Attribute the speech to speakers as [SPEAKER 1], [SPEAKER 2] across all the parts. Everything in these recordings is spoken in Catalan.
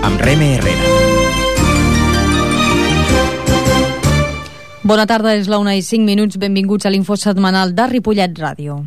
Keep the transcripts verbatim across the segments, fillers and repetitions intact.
[SPEAKER 1] amb Reme Herrera.
[SPEAKER 2] Bona tarda, és la una i cinc minuts. Benvinguts a l'info setmanal de Ripollet Ràdio.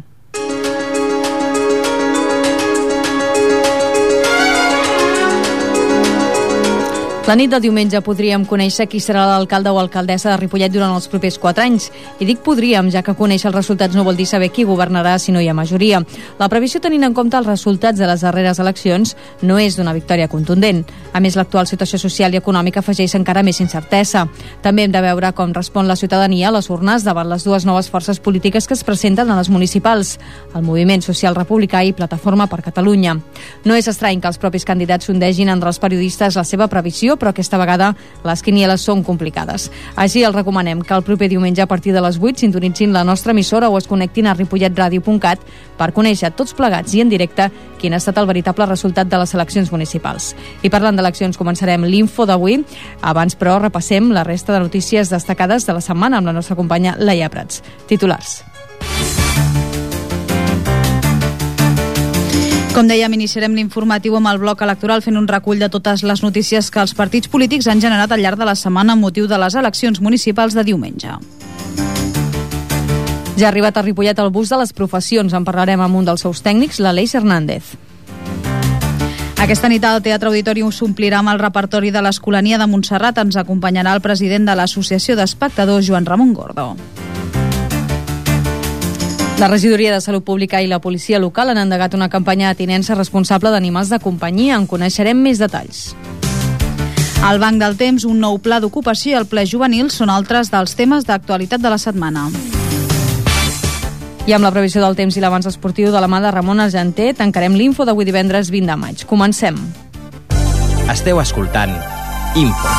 [SPEAKER 2] La nit de diumenge podríem conèixer qui serà l'alcalde o alcaldessa de Ripollet durant els propers quatre anys. I dic podríem, ja que conèixer els resultats no vol dir saber qui governarà si no hi ha majoria. La previsió, tenint en compte els resultats de les darreres eleccions, no és d'una victòria contundent. A més, l'actual situació social i econòmica afegeix encara més incertesa. També hem de veure com respon la ciutadania a les urnes davant les dues noves forces polítiques que es presenten a les municipals, el Moviment Social Republicà i Plataforma per Catalunya. No és estrany que els propis candidats sondegin entre els periodistes la seva previsió, però aquesta vegada les quinieles són complicades. Així els recomanem que el proper diumenge a partir de les vuit sintonitzin la nostra emissora o es connectin a ripollet ràdio punt cat per conèixer tots plegats i en directe quin ha estat el veritable resultat de les eleccions municipals. I parlant d'eleccions, començarem l'info d'avui. Abans, però, repassem la resta de notícies destacades de la setmana amb la nostra companya Laia Prats. Titulars. Com dèiem, iniciarem l'informatiu amb el bloc electoral fent un recull de totes les notícies que els partits polítics han generat al llarg de la setmana amb motiu de les eleccions municipals de diumenge. Ja ha arribat a Ripollet el bus de les professions. En parlarem amb un dels seus tècnics, l'Aleix Hernández. Aquesta nit al Teatre Auditorium s'omplirà amb el repertori de l'Escolania de Montserrat. Ens acompanyarà el president de l'Associació d'Espectadors, Joan Ramon Gordo. La Regidoria de Salut Pública i la Policia Local han endegat una campanya de tinença responsable d'animals de companyia. En coneixerem més detalls. El Banc del Temps, un nou pla d'ocupació i el ple juvenil són altres dels temes d'actualitat de la setmana. I amb la previsió del temps i l'avanç esportiu de la mà de Ramon Argenter, tancarem l'info d'avui divendres vint de maig. Comencem.
[SPEAKER 1] Esteu escoltant Info.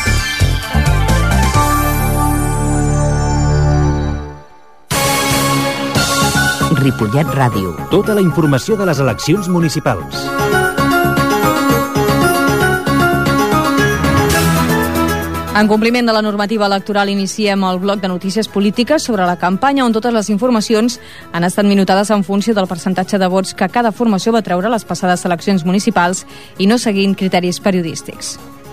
[SPEAKER 3] Ripollet Ràdio.
[SPEAKER 4] Tota la informació de les eleccions municipals.
[SPEAKER 2] En compliment de la normativa electoral, iniciem el bloc de notícies polítiques sobre la campanya, on totes les informacions han estat minutades en funció del percentatge de vots que cada formació va treure a les passades eleccions municipals i no seguint criteris periodístics.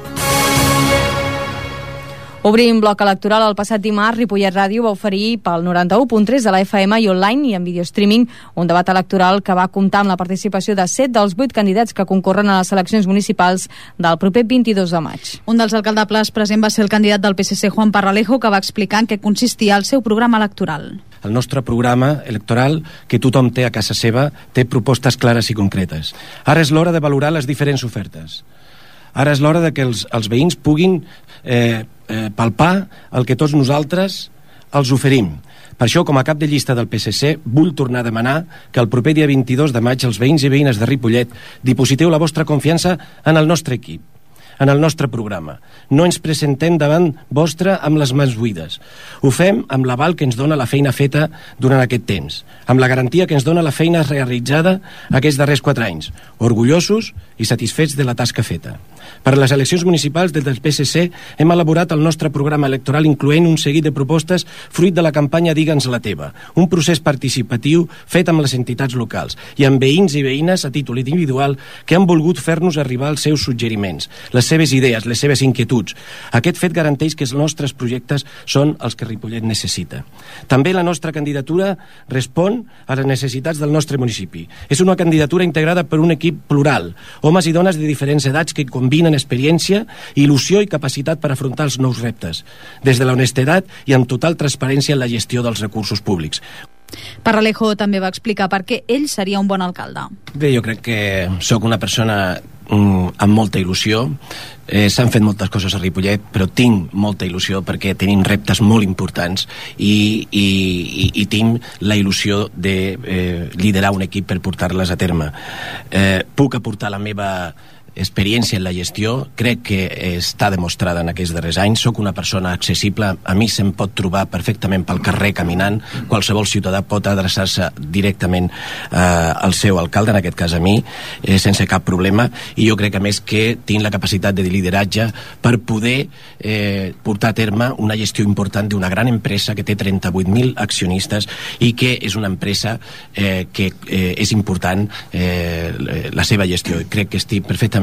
[SPEAKER 2] Obrim bloc electoral. El passat dimarts, Ripollet Ràdio va oferir pel noranta-u punt tres de la F M i online i en videostreaming un debat electoral que va comptar amb la participació de set dels vuit candidats que concorren a les eleccions municipals del proper vint-i-dos de maig. Un dels alcaldables present va ser el candidat del P S C, Juan Parralejo, que va explicar en què consistia el seu programa electoral.
[SPEAKER 5] El nostre programa electoral, que tothom té a casa seva, té propostes clares i concretes. Ara és l'hora de valorar les diferents ofertes. Ara és l'hora de que els, els veïns puguin eh, eh, palpar el que tots nosaltres els oferim. Per això, com a cap de llista del P S C, vull tornar a demanar que el proper dia vint-i-dos de maig els veïns i veïnes de Ripollet dipositeu la vostra confiança en el nostre equip, en el nostre programa. No ens presentem davant vostre amb les mans buides. Ho fem amb l'aval que ens dona la feina feta durant aquest temps, amb la garantia que ens dona la feina realitzada aquests darrers quatre anys, orgullosos i satisfets de la tasca feta. Per a les eleccions municipals des del P S C hem elaborat el nostre programa electoral incloent un seguit de propostes fruit de la campanya Digue'ns la teva, un procés participatiu fet amb les entitats locals i amb veïns i veïnes a títol individual que han volgut fer-nos arribar els seus suggeriments, les seves idees, les seves inquietuds. Aquest fet garanteix que els nostres projectes són els que Ripollet necessita. També la nostra candidatura respon a les necessitats del nostre municipi. És una candidatura integrada per un equip plural, homes i dones de diferents edats que combinen experiència, il·lusió i capacitat per afrontar els nous reptes, des de l'honestedat i amb total transparència en la gestió dels recursos públics.
[SPEAKER 2] Parralejo també va explicar per què ell seria un bon alcalde.
[SPEAKER 5] Bé, jo crec que sóc una persona mm, amb molta il·lusió. Eh, s'han fet moltes coses a Ripollet, però tinc molta il·lusió perquè tenim reptes molt importants i, i, i, i tinc la il·lusió de eh, liderar un equip per portar-les a terme. Eh, puc aportar la meva experiència en la gestió, crec que està demostrada en aquests darrers anys. Soc una persona accessible, a mi se'm pot trobar perfectament pel carrer caminant, qualsevol ciutadà pot adreçar-se directament eh, al seu alcalde, en aquest cas a mi, eh, sense cap problema, i jo crec a més que tinc la capacitat de lideratge per poder eh, portar a terme una gestió important d'una gran empresa que té trenta-vuit mil accionistes i que és una empresa eh, que eh, és important eh, la seva gestió. Crec que estic perfectament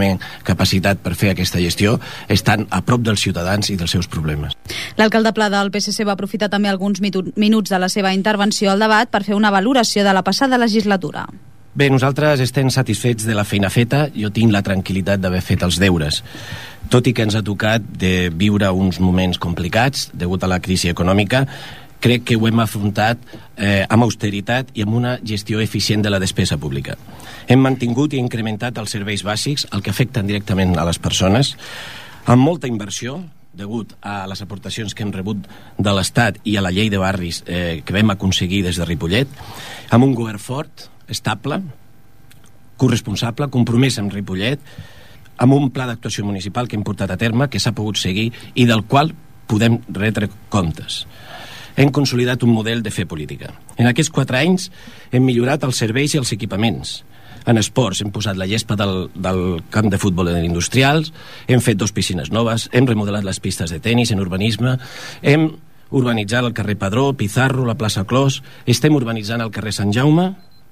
[SPEAKER 5] perfectament capacitat per fer aquesta gestió, estan a prop dels ciutadans i dels seus problemes.
[SPEAKER 6] L'alcalde Pla del P S C va aprofitar també alguns minuts de la seva intervenció al debat per fer una valoració de la passada legislatura.
[SPEAKER 5] Bé, nosaltres estem satisfets de la feina feta. Jo tinc la tranquil·litat d'haver fet els deures. Tot i que ens ha tocat de viure uns moments complicats degut a la crisi econòmica, crec que ho hem afrontat eh, amb austeritat i amb una gestió eficient de la despesa pública. Hem mantingut i incrementat els serveis bàsics, el que afecten directament a les persones, amb molta inversió, degut a les aportacions que hem rebut de l'Estat i a la llei de barris eh, que vam aconseguir des de Ripollet, amb un govern fort, estable, corresponsable, compromès amb Ripollet, amb un pla d'actuació municipal que hem portat a terme, que s'ha pogut seguir i del qual podem retre comptes. Hem consolidat un model de fer política. En aquests quatre anys hem millorat els serveis i els equipaments. En esports hem posat la gespa del, del camp de futbol industrials, hem fet dos piscines noves, hem remodelat les pistes de tenis, en urbanisme, hem urbanitzat el carrer Padró, Pizarro, la plaça Clos, estem urbanitzant el carrer Sant Jaume,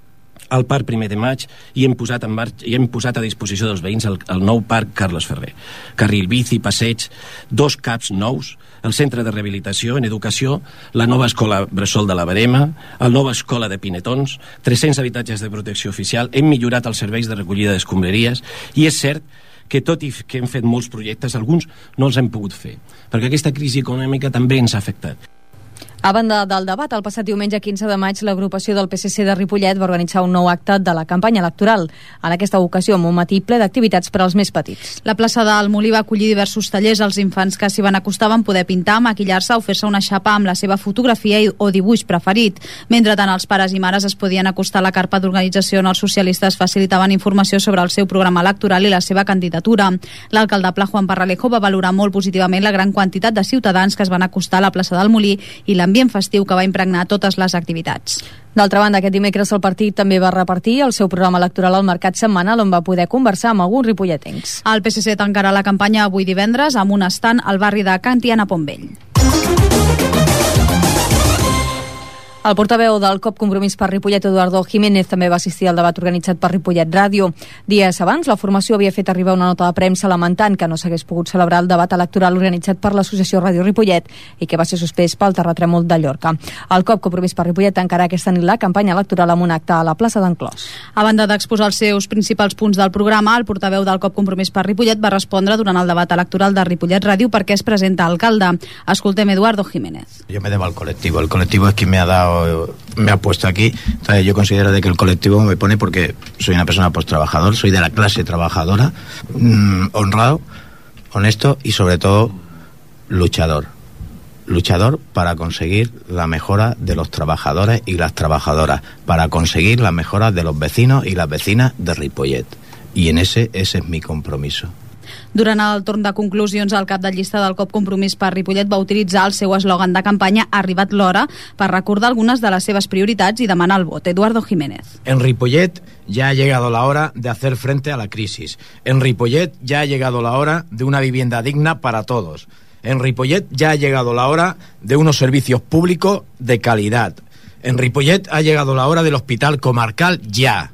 [SPEAKER 5] al Parc Primer de Maig, i hem posat, en marxa, i hem posat a disposició dels veïns el, el nou Parc Carles Ferrer. Carril bici, passeig, dos caps nous, el centre de rehabilitació en educació, la nova escola Bressol de la Verema, la nova escola de Pinetons, tres-cents habitatges de protecció oficial, hem millorat els serveis de recollida d'escombraries, i és cert que tot i que hem fet molts projectes, alguns no els hem pogut fer, perquè aquesta crisi econòmica també ens ha afectat.
[SPEAKER 2] A banda del debat, el passat diumenge quinze de maig, l'agrupació del P S C de Ripollet va organitzar un nou acte de la campanya electoral. En aquesta ocasió, amb un matí ple d'activitats per als més petits.
[SPEAKER 6] La plaça del Molí va acollir diversos tallers. Els infants que s'hi van acostar van poder pintar, maquillar-se o fer-se una xapa amb la seva fotografia o dibuix preferit. Mentre tant, els pares i mares es podien acostar a la carpa d'organització on els socialistes facilitaven informació sobre el seu programa electoral i la seva candidatura. L'alcalde Pla, Juan Parralejo, va valorar molt positivament la gran quantitat de ciutadans que es van acostar a la plaça del Molí i la ambient festiu que va impregnar totes les activitats.
[SPEAKER 2] D'altra banda, aquest dimecres el partit també va repartir el seu programa electoral al mercat setmanal, on va poder conversar amb alguns ripolletens.
[SPEAKER 6] El P S C tancarà la campanya avui divendres amb un estand al barri de Can Tiana Pontvell.
[SPEAKER 2] El portaveu del C O P Compromís per Ripollet, Eduardo Jiménez, també va assistir al debat organitzat per Ripollet Ràdio. Dies abans, la formació havia fet arribar una nota de premsa lamentant que no s'hagués pogut celebrar el debat electoral organitzat per l'associació Ràdio Ripollet i que va ser suspès pel terratrèmol de Llorca. El C O P Compromís per Ripollet tancarà aquesta nit la campanya electoral amb un acte a la plaça d'en Clos.
[SPEAKER 6] A banda d'exposar els seus principals punts del programa, el portaveu del C O P Compromís per Ripollet va respondre durant el debat electoral de Ripollet Ràdio perquè es presenta alcalde. Escoltem Eduardo Jiménez.
[SPEAKER 7] Yo me debo al colectivo. El colectivo es quien me ha dado, me ha puesto aquí. Entonces yo considero de que el colectivo me pone porque soy una persona pues trabajador, soy de la clase trabajadora, mmm, honrado, honesto y sobre todo luchador. Luchador para conseguir la mejora de los trabajadores y las trabajadoras, para conseguir la mejora de los vecinos y las vecinas de Ripollet. Y en ese, ese es mi compromiso.
[SPEAKER 6] Durant el torn de conclusions, el cap de llista del C O P Compromís per Ripollet va utilitzar el seu eslògan de campanya "Ha arribat l'hora" per recordar algunes de les seves prioritats i demanar el vot. Eduardo Jiménez.
[SPEAKER 7] En Ripollet ya ha llegado la hora de hacer frente a la crisis. En Ripollet ya ha llegado la hora de una vivienda digna para todos. En Ripollet ya ha llegado la hora de unos servicios públicos de calidad. En Ripollet ha llegado la hora del hospital comarcal ya.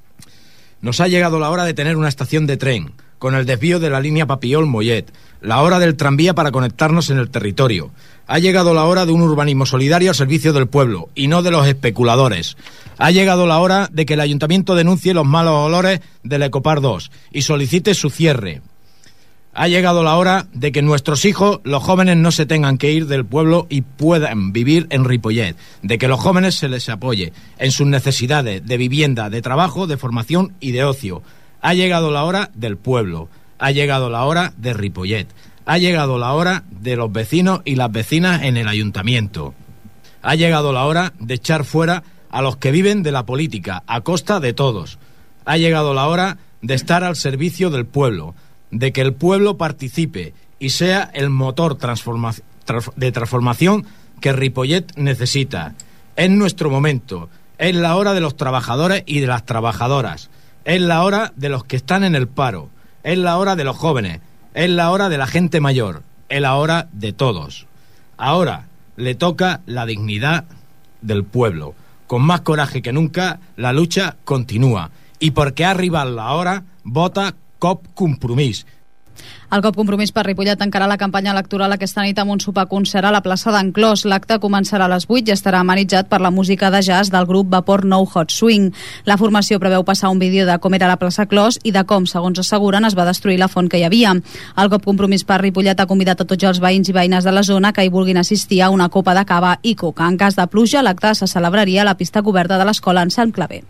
[SPEAKER 7] Nos ha llegado la hora de tener una estación de tren con el desvío de la línea Papillol-Mollet, la hora del tranvía para conectarnos en el territorio. Ha llegado la hora de un urbanismo solidario al servicio del pueblo y no de los especuladores. Ha llegado la hora de que el ayuntamiento denuncie los malos olores del Ecopar dos y solicite su cierre. Ha llegado la hora de que nuestros hijos, los jóvenes, no se tengan que ir del pueblo y puedan vivir en Ripollet, de que los jóvenes se les apoye en sus necesidades de vivienda, de trabajo, de formación y de ocio. Ha llegado la hora del pueblo, ha llegado la hora de Ripollet, ha llegado la hora de los vecinos y las vecinas en el ayuntamiento. Ha llegado la hora de echar fuera a los que viven de la política a costa de todos. Ha llegado la hora de estar al servicio del pueblo, de que el pueblo participe y sea el motor transforma- trans- de transformación que Ripollet necesita. Es nuestro momento, es la hora de los trabajadores y de las trabajadoras. Es la hora de los que están en el paro, es la hora de los jóvenes, es la hora de la gente mayor, es la hora de todos. Ahora le toca la dignidad del pueblo. Con más coraje que nunca, la lucha continúa. Y porque ha arribado la hora, vota Cop Compromís.
[SPEAKER 6] El Cop Compromís per Ripollet tancarà la campanya electoral aquesta nit amb un sopar concert a la plaça d'en Clos. L'acte començarà a les vuit i estarà amenitzat per la música de jazz del grup Vapor Nou Hot Swing. La formació preveu passar un vídeo de com era la plaça Clos i de com, segons asseguren, es va destruir la font que hi havia. El Cop Compromís per Ripollet ha convidat a tots els veïns i veïnes de la zona que hi vulguin assistir a una copa de cava i coca. En cas de pluja, l'acte se celebraria a la pista coberta de l'escola Anselm Clavé.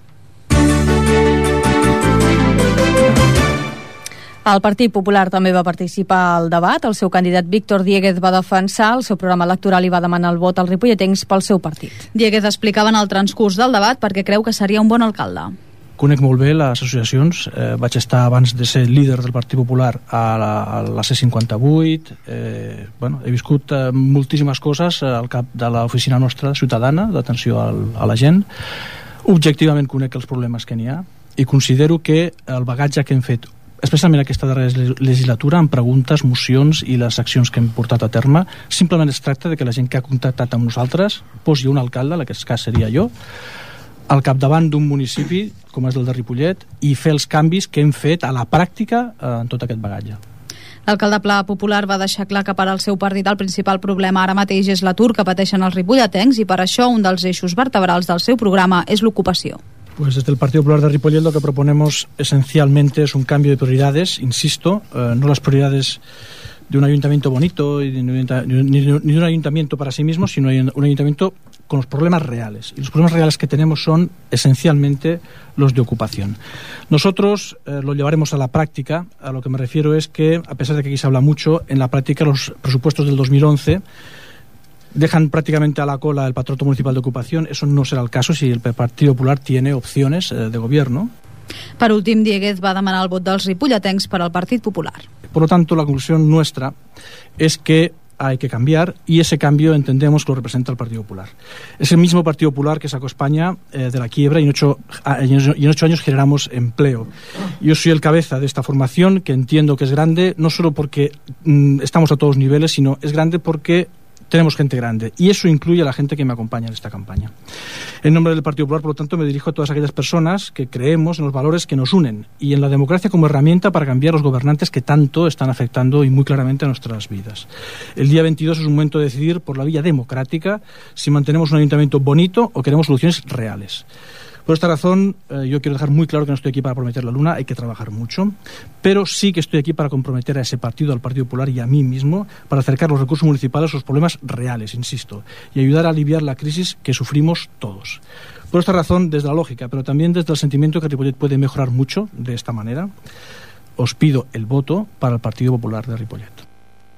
[SPEAKER 2] El Partit Popular també va participar al debat. El seu candidat Víctor Diéguez va defensar el seu programa electoral i va demanar el vot als ripolletens pel seu partit.
[SPEAKER 6] Diéguez explicava en el transcurs del debat perquè creu que seria un bon alcalde.
[SPEAKER 8] Conec molt bé les associacions, eh, vaig estar abans de ser líder del Partit Popular a la, a la C cinquanta-vuit, eh, bueno, he viscut eh, moltíssimes coses al cap de l'oficina nostra ciutadana d'atenció al, a la gent. Objectivament conec els problemes que n'hi ha i considero que el bagatge que hem fet especialment aquesta darrera legislatura, amb preguntes, mocions i les accions que hem portat a terme, simplement es tracta de que la gent que ha contactat amb nosaltres posi un alcalde, en aquest cas seria jo, al capdavant d'un municipi com és el de Ripollet i fer els canvis que hem fet a la pràctica eh, en tot aquest bagatge.
[SPEAKER 6] L'alcalde Pla Popular va deixar clar que per al seu partit el principal problema ara mateix és l'atur que pateixen els ripolletens i per això un dels eixos vertebrals del seu programa és l'ocupació.
[SPEAKER 8] Pues desde el Partido Popular de Ripollet lo que proponemos esencialmente es un cambio de prioridades, insisto, eh, no las prioridades de un ayuntamiento bonito ni de un ayuntamiento para sí mismo, sino un ayuntamiento con los problemas reales. Y los problemas reales que tenemos son esencialmente los de ocupación. Nosotros eh, lo llevaremos a la práctica. A lo que me refiero es que, a pesar de que aquí se habla mucho, en la práctica los presupuestos del dos mil once dejan prácticamente a la cola el Patronato Municipal de Ocupación. Eso no será el caso si el Partido Popular tiene opciones eh, de gobierno.
[SPEAKER 6] Per últim, Diéguez va demanar el vot dels ripolletens per al Partit Popular.
[SPEAKER 8] Por lo tanto, la conclusión nuestra es que hay que cambiar y ese cambio entendemos que lo representa el Partido Popular. Es el mismo Partido Popular que sacó España eh, de la quiebra y en, ocho, y en ocho años generamos empleo. Yo soy el cabeza de esta formación que entiendo que es grande, no solo porque mm, estamos a todos niveles, sino es grande porque tenemos gente grande y eso incluye a la gente que me acompaña en esta campaña. En nombre del Partido Popular, por lo tanto, me dirijo a todas aquellas personas que creemos en los valores que nos unen y en la democracia como herramienta para cambiar los gobernantes que tanto están afectando y muy claramente a nuestras vidas. El día veintidós es un momento de decidir por la vía democrática si mantenemos un ayuntamiento bonito o queremos soluciones reales. Por esta razón, eh, yo quiero dejar muy claro que no estoy aquí para prometer la luna, hay que trabajar mucho, pero sí que estoy aquí para comprometer a ese partido, al Partido Popular y a mí mismo, para acercar los recursos municipales a los problemas reales, insisto, y ayudar a aliviar la crisis que sufrimos todos. Por esta razón, desde la lógica, pero también desde el sentimiento que Ripollet puede mejorar mucho de esta manera, os pido el voto para el Partido Popular de Ripollet.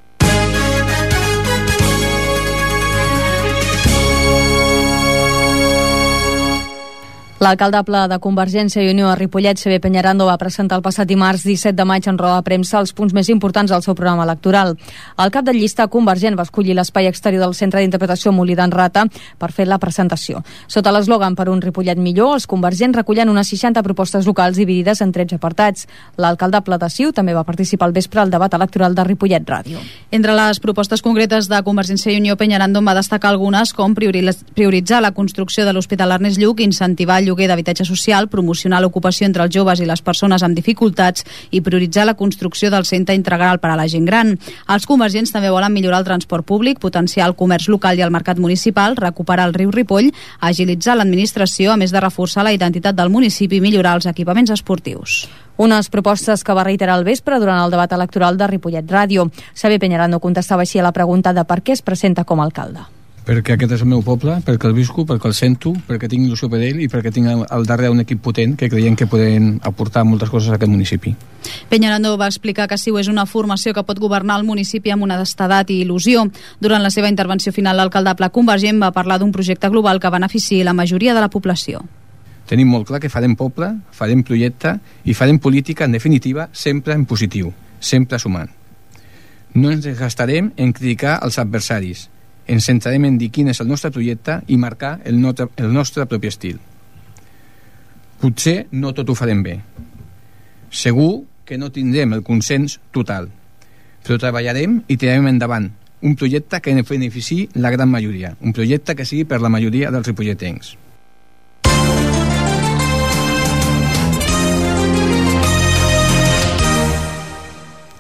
[SPEAKER 2] L'alcaldable de Convergència i Unió a Ripollet, Xavier Peñarando, va presentar el passat dimarts disset de maig en roda de premsa els punts més importants del seu programa electoral. El cap de llista convergent va escollir l'espai exterior del Centre d'Interpretació Molí d'en Rata per fer la presentació. Sota l'eslògan Per un Ripollet millor, els convergents recullen unes seixanta propostes locals dividides en tretze apartats. L'alcaldable de Ciu també va participar al vespre al debat electoral de Ripollet Ràdio.
[SPEAKER 6] Entre les propostes concretes de Convergència i Unió, Peñarando va destacar algunes com prioritzar la construcció de l'Hospital Ernest Lluch, incentivar el lloguer d'habitatge social, promocionar l'ocupació entre els joves i les persones amb dificultats i prioritzar la construcció del centre integral per a la gent gran. Els convergents també volen millorar el transport públic, potenciar el comerç local i el mercat municipal, recuperar el riu Ripoll, agilitzar l'administració, a més de reforçar la identitat del municipi i millorar els equipaments esportius.
[SPEAKER 2] Unes propostes que va reiterar al vespre durant el debat electoral de Ripollet Ràdio. Xavier Peñarando contestava així a la pregunta de per què es presenta com a alcalde.
[SPEAKER 9] Perquè aquest és el meu poble, perquè el visco, perquè el sento, perquè tinc il·lusió per ell i perquè tinc al darrere un equip potent que creiem que poden aportar moltes coses a aquest municipi.
[SPEAKER 6] Peñarando va explicar que Ciu és una formació que pot governar el municipi amb una honestedat i il·lusió. Durant la seva intervenció final, l'alcaldable convergent va parlar d'un projecte global que beneficiï la majoria de la població.
[SPEAKER 9] Tenim molt clar que farem poble, farem projecte i farem política, en definitiva, sempre en positiu, sempre sumant. No ens gastarem en criticar els adversaris. Ens centrarem en dir quin és el nostre projecte i marcar el, notre, el nostre propi estil. Potser no tot ho farem bé. Segur que no tindrem el consens total, però treballarem i tirarem endavant un projecte que beneficiï la gran majoria, un projecte que sigui per la majoria dels ripolletens.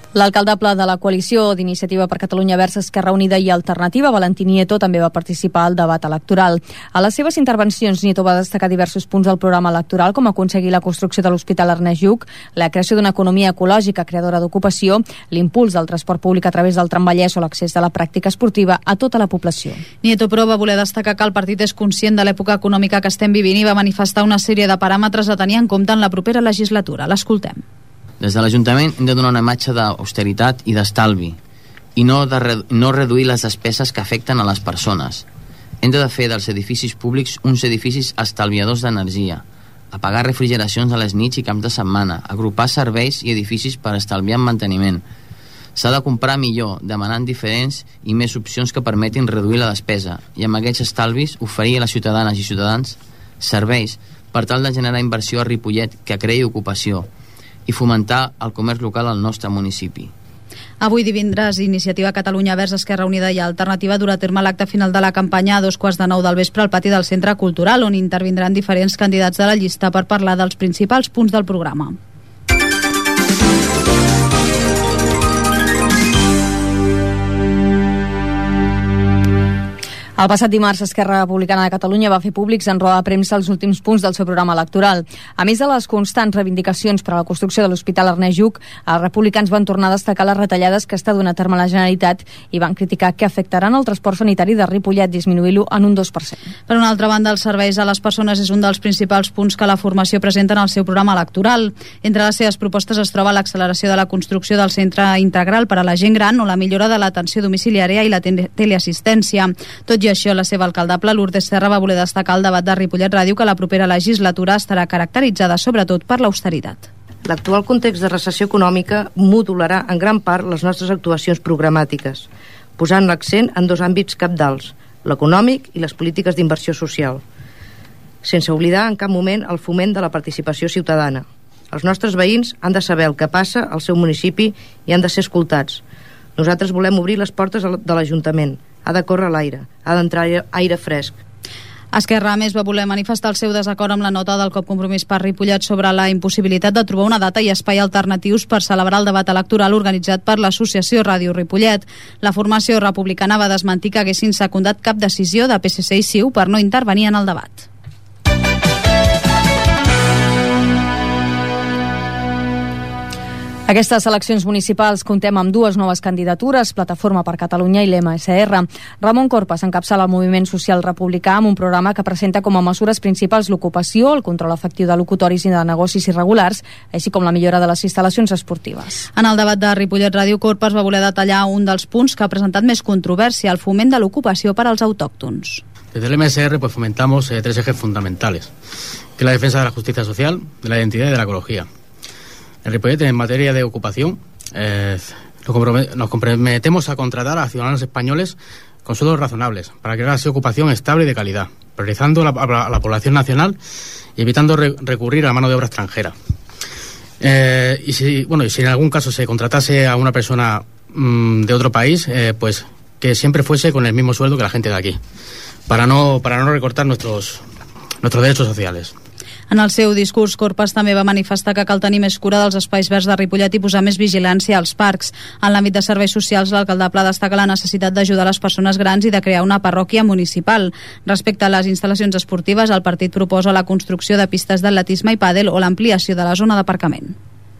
[SPEAKER 2] L'alcaldable de la coalició d'Iniciativa per Catalunya Verds, Esquerra Unida i Alternativa, Valentí Nieto, també va participar al debat electoral. A les seves intervencions, Nieto va destacar diversos punts del programa electoral, com aconseguir la construcció de l'Hospital Ernest Lluch, la creació d'una economia ecològica creadora d'ocupació, l'impuls del transport públic a través del tramvallès o l'accés de la pràctica esportiva a tota la població.
[SPEAKER 6] Nieto, però, va voler destacar que el partit és conscient de l'època econòmica que estem vivint i va manifestar una sèrie de paràmetres a tenir en compte en la propera legislatura. L'escoltem.
[SPEAKER 10] Des de l'Ajuntament hem de donar una imatge d'austeritat i d'estalvi i no, de re no reduir les despeses que afecten a les persones. Hem de fer dels edificis públics uns edificis estalviadors d'energia, apagar refrigeracions a les nits i camps de setmana, agrupar serveis i edificis per estalviar en manteniment. S'ha de comprar millor, demanant diferents i més opcions que permetin reduir la despesa i amb aquests estalvis oferir a les ciutadanes i ciutadans serveis per tal de generar inversió a Ripollet que creï ocupació i fomentar el comerç local al nostre municipi.
[SPEAKER 6] Avui divendres, Iniciativa Catalunya Verds, Esquerra Unida i Alternativa durà a terme l'acte final de la campanya a dos quarts de nou del vespre al pati del Centre Cultural, on intervindran diferents candidats de la llista per parlar dels principals punts del programa.
[SPEAKER 2] El passat dimarts, Esquerra Republicana de Catalunya va fer públics en roda de premsa els últims punts del seu programa electoral. A més de les constants reivindicacions per a la construcció de l'Hospital Ernest Lluch, els republicans van tornar a destacar les retallades que està donant a terme la Generalitat i van criticar que afectaran el transport sanitari de Ripollet, disminuint-lo en un dos per cent.
[SPEAKER 6] Per una altra banda, els serveis a les persones és un dels principals punts que la formació presenta en el seu programa electoral. Entre les seves propostes es troba l'acceleració de la construcció del centre integral per a la gent gran o la millora de l'atenció domiciliària i la teleassistència. Tot i això, la seva alcaldable, Lourdes Serra, va voler destacar al debat de Ripollet Ràdio que la propera legislatura estarà caracteritzada sobretot per l'austeritat.
[SPEAKER 11] L'actual context de recessió econòmica modularà en gran part les nostres actuacions programàtiques, posant l'accent en dos àmbits cabdals, l'econòmic i les polítiques d'inversió social, sense oblidar en cap moment el foment de la participació ciutadana. Els nostres veïns han de saber el que passa al seu municipi i han de ser escoltats. Nosaltres volem obrir les portes de l'Ajuntament. Ha de córrer l'aire, ha d'entrar aire fresc.
[SPEAKER 6] Esquerra, a més, va voler manifestar el seu desacord amb la nota del COP Compromís per Ripollet sobre la impossibilitat de trobar una data i espai alternatius per celebrar el debat electoral organitzat per l'Associació Ràdio Ripollet. La formació republicana va desmentir que haguessin secundat cap decisió de P S C i C I U per no intervenir en el debat.
[SPEAKER 2] Aquestes eleccions municipals comptem amb dues noves candidatures, Plataforma per Catalunya i l'M S R. Ramon Corpas encapçala el moviment social republicà amb un programa que presenta com a mesures principals l'ocupació, el control efectiu de locutoris i de negocis irregulars, així com la millora de les instal·lacions esportives.
[SPEAKER 6] En el debat de Ripollet Ràdio, Corpas va voler detallar un dels punts que ha presentat més controvèrsia, el foment de l'ocupació per als autòctons.
[SPEAKER 12] Desde el M S R pues, fomentamos eh, tres ejes fundamentales, que es la defensa de la justicia social, de la identidad y de la ecología. En Ripollet, en materia de ocupación, eh, nos comprometemos a contratar a ciudadanos españoles con sueldos razonables para crear así ocupación estable y de calidad, priorizando la, a la población nacional y evitando re, recurrir a la mano de obra extranjera. Eh, y, si, bueno, y si en algún caso se contratase a una persona mmm, de otro país, eh, pues que siempre fuese con el mismo sueldo que la gente de aquí, para no, para no recortar nuestros, nuestros derechos sociales.
[SPEAKER 6] En el seu discurs, Corpas també va manifestar que cal tenir més cura dels espais verds de Ripollet i posar més vigilància als parcs. En l'àmbit de serveis socials, l'alcaldable destaca la necessitat d'ajudar les persones grans i de crear una parròquia municipal. Respecte a les instal·lacions esportives, el partit proposa la construcció de pistes d'atletisme i pàdel o l'ampliació de la zona d'aparcament.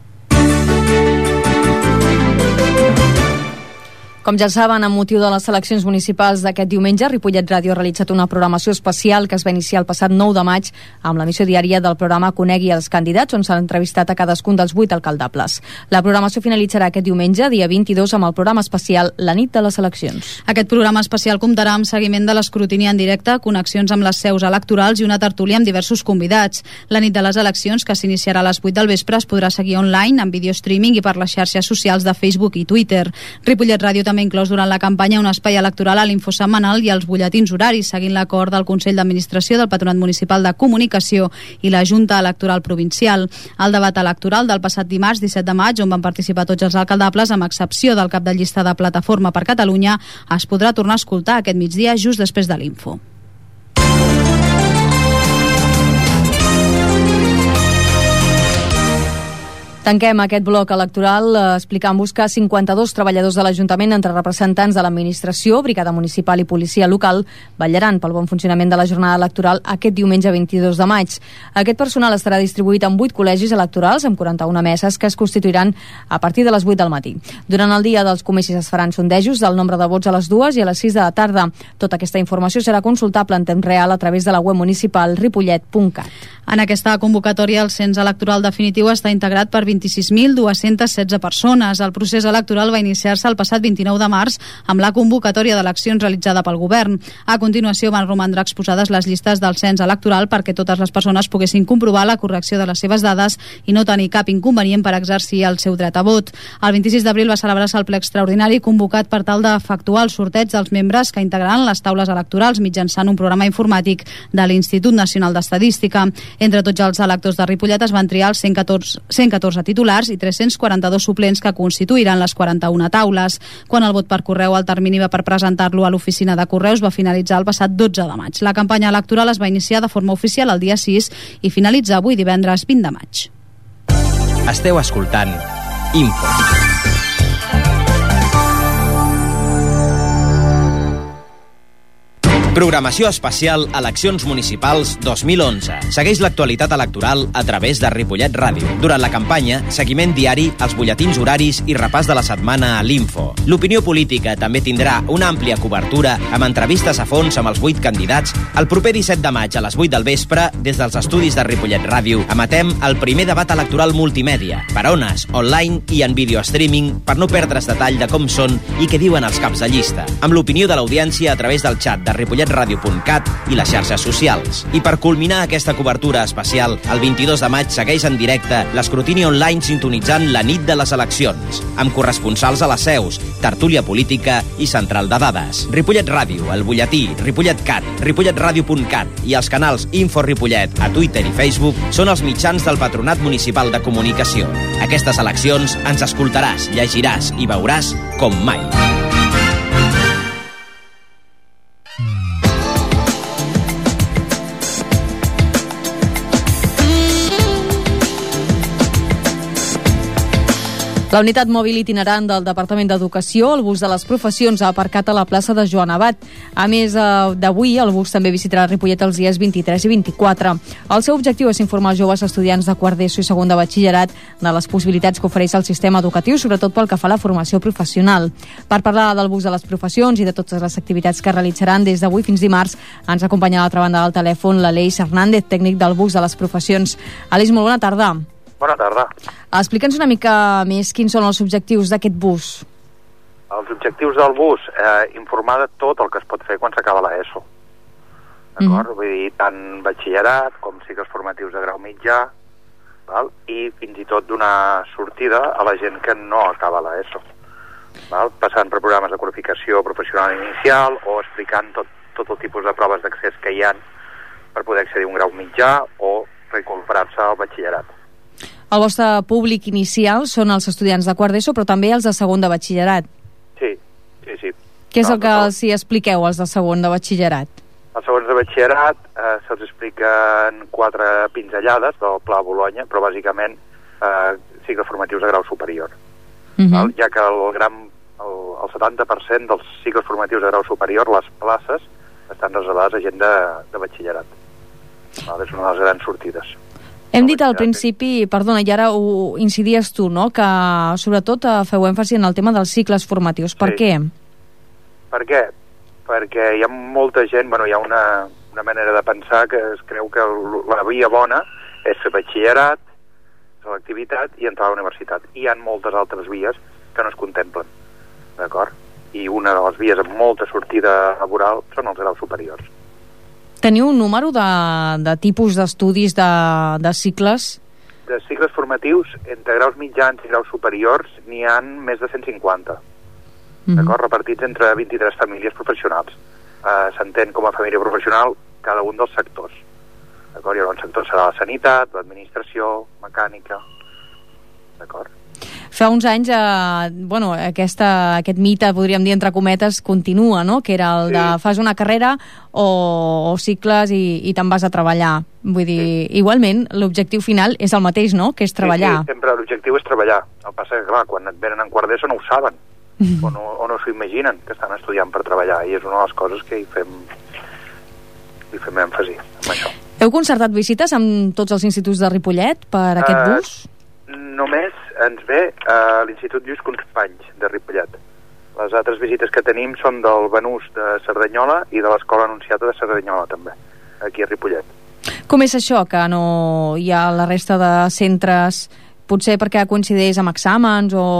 [SPEAKER 2] Com ja saben, amb motiu de les eleccions municipals d'aquest diumenge, Ripollet Ràdio ha realitzat una programació especial que es va iniciar el passat nou de maig amb l'emissió diària del programa Conegui els candidats, on s'han entrevistat a cadascun dels vuit alcaldables. La programació finalitzarà aquest diumenge, dia vint-i-dos, amb el programa especial La nit de les eleccions.
[SPEAKER 6] Aquest programa especial comptarà amb seguiment de l'escrutini en directe, connexions amb les seus electorals i una tertúlia amb diversos convidats. La nit de les eleccions, que s'iniciarà a les vuit del vespre, es podrà seguir online, amb vídeo streaming i per les xarxes socials de Facebook i Twitter. Ripollet Ràdio també inclòs durant la campanya un espai electoral a l'info setmanal i als butlletins horaris, seguint l'acord del Consell d'Administració del Patronat Municipal de Comunicació i la Junta Electoral Provincial. El debat electoral del passat dimarts disset de maig, on van participar tots els alcaldables, amb excepció del cap de llista de Plataforma per Catalunya, es podrà tornar a escoltar aquest migdia just després de l'info.
[SPEAKER 2] Tanquem aquest bloc electoral eh, explicant-vos que cinquanta-dos treballadors de l'Ajuntament, entre representants de l'administració, brigada municipal i policia local, vetllaran pel bon funcionament de la jornada electoral aquest diumenge vint-i-dos de maig. Aquest personal estarà distribuït en vuit col·legis electorals amb quaranta-una meses que es constituiran a partir de les vuit del matí. Durant el dia dels comicis es faran sondejos del nombre de vots a les dues i a les sis de la tarda. Tota aquesta informació serà consultable en temps real a través de la web municipal ripollet punt cat.
[SPEAKER 6] En aquesta convocatòria, el cens electoral definitiu està integrat per vint-i-sis mil dos-cents setze persones. El procés electoral va iniciar-se el passat vint-i-nou de març amb la convocatòria d'eleccions realitzada pel govern. A continuació van romandre exposades les llistes del cens electoral perquè totes les persones poguessin comprovar la correcció de les seves dades i no tenir cap inconvenient per exercir el seu dret a vot. El vint-i-sis d'abril va celebrar-se el ple extraordinari convocat per tal d'efectuar el sorteig dels membres que integraran les taules electorals mitjançant un programa informàtic de l'Institut Nacional d'Estadística. Entre tots els electors de Ripollet es van triar els cent catorze titulars i tres-cents quaranta-dos suplents que constituiran les quaranta-una taules. Quan el vot per correu, el termini per presentar-lo a l'oficina de correus va finalitzar el passat dotze de maig. La campanya electoral es va iniciar de forma oficial el dia sis i finalitza avui divendres vint de maig.
[SPEAKER 1] Esteu escoltant Info. Programació especial Eleccions Municipals dos mil onze. Segueix l'actualitat electoral a través de Ripollet Ràdio. Durant la campanya, seguiment diari, els butlletins horaris i repàs de la setmana a l'Info. L'opinió política també tindrà una àmplia cobertura amb entrevistes a fons amb els vuit candidats. El proper disset de maig a les vuit del vespre, des dels estudis de Ripollet Ràdio, emetem el primer debat electoral multimèdia, per ones, online i en vídeo streaming, per no perdre's detall de com són i què diuen els caps de llista, amb l'opinió de l'audiència a través del xat de Ripollet radio punt cat i les xarxes socials. I per culminar aquesta cobertura especial, el vint-i-dos de maig segueix en directe l'escrutini online sintonitzant la nit de les eleccions, amb corresponsals a les seus, tertúlia política i central de dades. Ripollet Ràdio, el butlletí, Ripollet Cat, ripollet radio punt cat i els canals Info Ripollet a Twitter i Facebook són els mitjans del Patronat Municipal de Comunicació. Aquestes eleccions ens escoltaràs, llegiràs i veuràs com mai.
[SPEAKER 2] La unitat mòbil itinerant del Departament d'Educació, el bus de les professions, ha aparcat a la plaça de Joan Abat. A més d'avui, el bus també visitarà Ripollet els dies vint-i-tres i vint-i-quatre. El seu objectiu és informar els joves estudiants de quart d'ESO i segon de batxillerat de les possibilitats que ofereix el sistema educatiu, sobretot pel que fa a la formació professional. Per parlar del bus de les professions i de totes les activitats que realitzaran des d'avui fins dimarts, ens acompanya a l'altra banda del telèfon l'Aleix Hernández, tècnic del bus de les professions. Aleix, molt bona tarda.
[SPEAKER 13] Bona tarda.
[SPEAKER 2] Explica'ns una mica més quins són els objectius d'aquest bus.
[SPEAKER 13] Els objectius del bus, eh, informar de tot el que es pot fer quan s'acaba l'ESO. D'acord? Mm-hmm. Vull dir, tant batxillerat com cicles formatius de grau mitjà, val? I fins i tot donar sortida a la gent que no acaba l'ESO. Val? Passant per programes de qualificació professional inicial o explicant tot, tot el tipus de proves d'accés que hi ha per poder accedir a un grau mitjà o reincorporar-se al batxillerat.
[SPEAKER 2] El vostre públic inicial són els estudiants de quart d'ESO, però també els de segon de batxillerat.
[SPEAKER 13] Sí, sí, sí.
[SPEAKER 2] Què és no, el que els hi expliqueu, als de segon de batxillerat?
[SPEAKER 13] Els segons de batxillerat eh, se'ls expliquen quatre pinzellades del Pla Bologna, però bàsicament eh, cicles formatius de grau superior. Uh-huh. Val? Ja que el, gran, el, el setanta per cent dels cicles formatius de grau superior, les places, estan reservades a gent de, de batxillerat. Val? És una de les grans sortides.
[SPEAKER 2] Hem dit al principi, perdona, i ara ho incidies tu, no?, que sobretot feu èmfasi en el tema dels cicles formatius. Per
[SPEAKER 13] sí.
[SPEAKER 2] què?
[SPEAKER 13] Per què? Perquè hi ha molta gent, bueno, hi ha una, una manera de pensar que es creu que la via bona és fer batxillerat, selectivitat i entrar a la universitat. I hi ha moltes altres vies que no es contemplen, d'acord? I una de les vies amb molta sortida laboral són els graus superiors.
[SPEAKER 2] Teniu un número de, de tipus d'estudis de, de cicles?
[SPEAKER 13] De cicles formatius, entre graus mitjans i graus superiors, n'hi ha més de cent cinquanta. Mm-hmm. D'acord? Repartits entre vint-i-tres famílies professionals. Uh, S'entén com a família professional cada un dels sectors. D'acord? Hi haurà un sector serà la sanitat, l'administració, mecànica. D'acord?
[SPEAKER 2] Fa uns anys, eh, bueno, aquesta, aquest mite, podríem dir entre cometes, continua, no? Que era el sí. de fas una carrera o, o cicles i, i te'n vas a treballar. Vull dir, sí. igualment, l'objectiu final és el mateix, no? Que és treballar.
[SPEAKER 13] Sí, sí, sempre l'objectiu és treballar. El que passa que, clar, quan et venen en quart d'ESO no ho saben, mm. o no, o no s'ho imaginen, que estan estudiant per treballar, i és una de les coses que hi fem, hi fem èmfasi, amb això.
[SPEAKER 2] Heu concertat visites amb tots els instituts de Ripollet per aquest uh, bus?
[SPEAKER 13] Només ens ve a uh, l'Institut Lluís Companys de Ripollet. Les altres visites que tenim són del Banús de Cerdanyola i de l'Escola Anunciata de Cerdanyola, també, aquí a Ripollet.
[SPEAKER 2] Com és això, que no hi ha la resta de centres, potser perquè coincideix amb exàmens o...?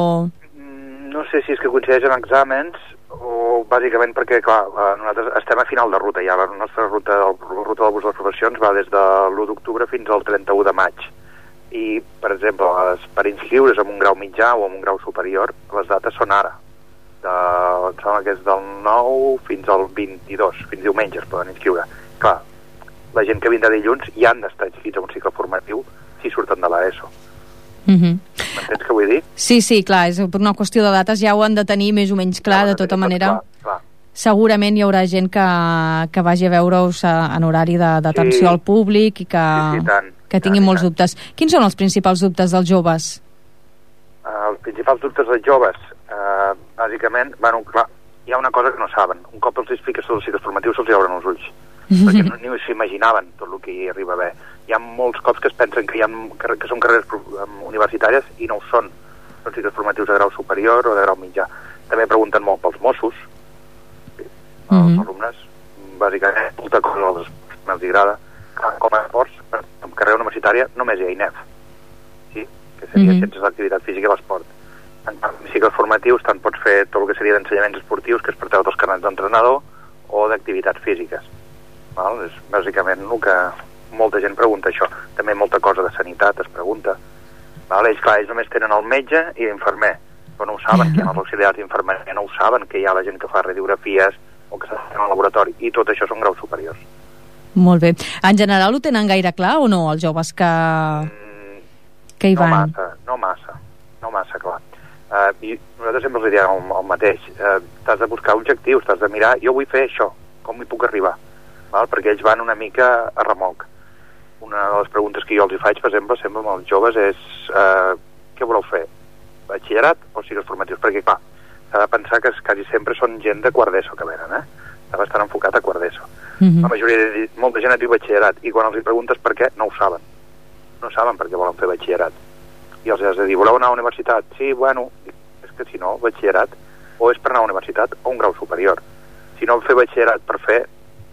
[SPEAKER 13] No sé si és que coincideix amb exàmens o bàsicament perquè, clar, nosaltres estem a final de ruta ja. La nostra ruta, la ruta del bus de les professions va des de l'u d'octubre fins al trenta-u de maig. I, per exemple, les, per inscriure's en un grau mitjà o en un grau superior, les dates són ara. De, em sembla que és del nou fins al vint-i-dos, fins diumenge es poden inscriure. Clar, la gent que vindrà dilluns ja han d'estar inscrits a un cicle formatiu si surten de l'ESO.
[SPEAKER 2] Mm-hmm.
[SPEAKER 13] M'entens què vull dir?
[SPEAKER 2] Sí, sí, clar, és per una qüestió de dates, ja ho han de tenir més o menys clar, de tota manera.
[SPEAKER 13] Clar, clar.
[SPEAKER 2] Segurament hi haurà gent que, que vagi a veure-us en horari d'atenció sí. al públic i que,
[SPEAKER 13] sí, sí, tant,
[SPEAKER 2] que tingui
[SPEAKER 13] tant,
[SPEAKER 2] molts
[SPEAKER 13] tant.
[SPEAKER 2] dubtes. Quins són els principals dubtes dels joves?
[SPEAKER 13] Uh, els principals dubtes dels joves, uh, bàsicament, bueno, clar, hi ha una cosa que no saben. Un cop els expliques tots els cicles formatius se'ls obren els ulls. Perquè no, ni s'imaginaven tot el que hi arriba a haver. Hi ha molts cops que es pensen que, hi ha, que són carreres universitàries i no ho són. Són cicles formatius de grau superior o de grau mitjà. També pregunten molt pels Mossos, els mm-hmm. alumnes, bàsicament, molta cosa els, els agrada. Com a esports, en carrera universitària només hi ha I N E F, sí? Que seria mm-hmm. Ciències d'Activitat Física i l'Esport. En cicles formatius tant pots fer tot el que seria d'ensenyaments esportius, que es porteu dels carnets d'entrenador, o d'activitats físiques. Val? És bàsicament el que molta gent pregunta, això. També molta cosa de sanitat es pregunta. Val? Ells, clar, ells només tenen el metge i l'infermer, però no ho saben, que hi ha els auxiliars d'infermeria, no ho saben, que hi ha la gent que fa radiografies o que s'ha fet al laboratori, i tot això són graus superiors.
[SPEAKER 2] Molt bé. En general ho tenen gaire clar o no, els joves que, que hi
[SPEAKER 13] no
[SPEAKER 2] van?
[SPEAKER 13] Massa, no massa, no massa clar. Uh, i nosaltres sempre els diem el, el mateix. Uh, t'has de buscar objectius, t'has de mirar, jo vull fer això, com hi puc arribar? Val? Perquè ells van una mica a remolc. Una de les preguntes que jo els hi faig, per exemple, sempre amb els joves és uh, què voleu fer? Batxillerat o cicles formatius? Perquè, clar, s'ha de pensar que quasi sempre són gent de quart d'ESO que venen, eh? S'ha d'estar enfocat a quart d'ESO. Mm-hmm. La majoria, de, molta gent et diu batxillerat, i quan els hi preguntes per què, no ho saben. No saben per què volen fer batxillerat. I els has de dir, voleu anar a la universitat? Sí, bueno, és que si no, batxillerat, o és per anar a la universitat o un grau superior. Si no fer batxillerat per fer,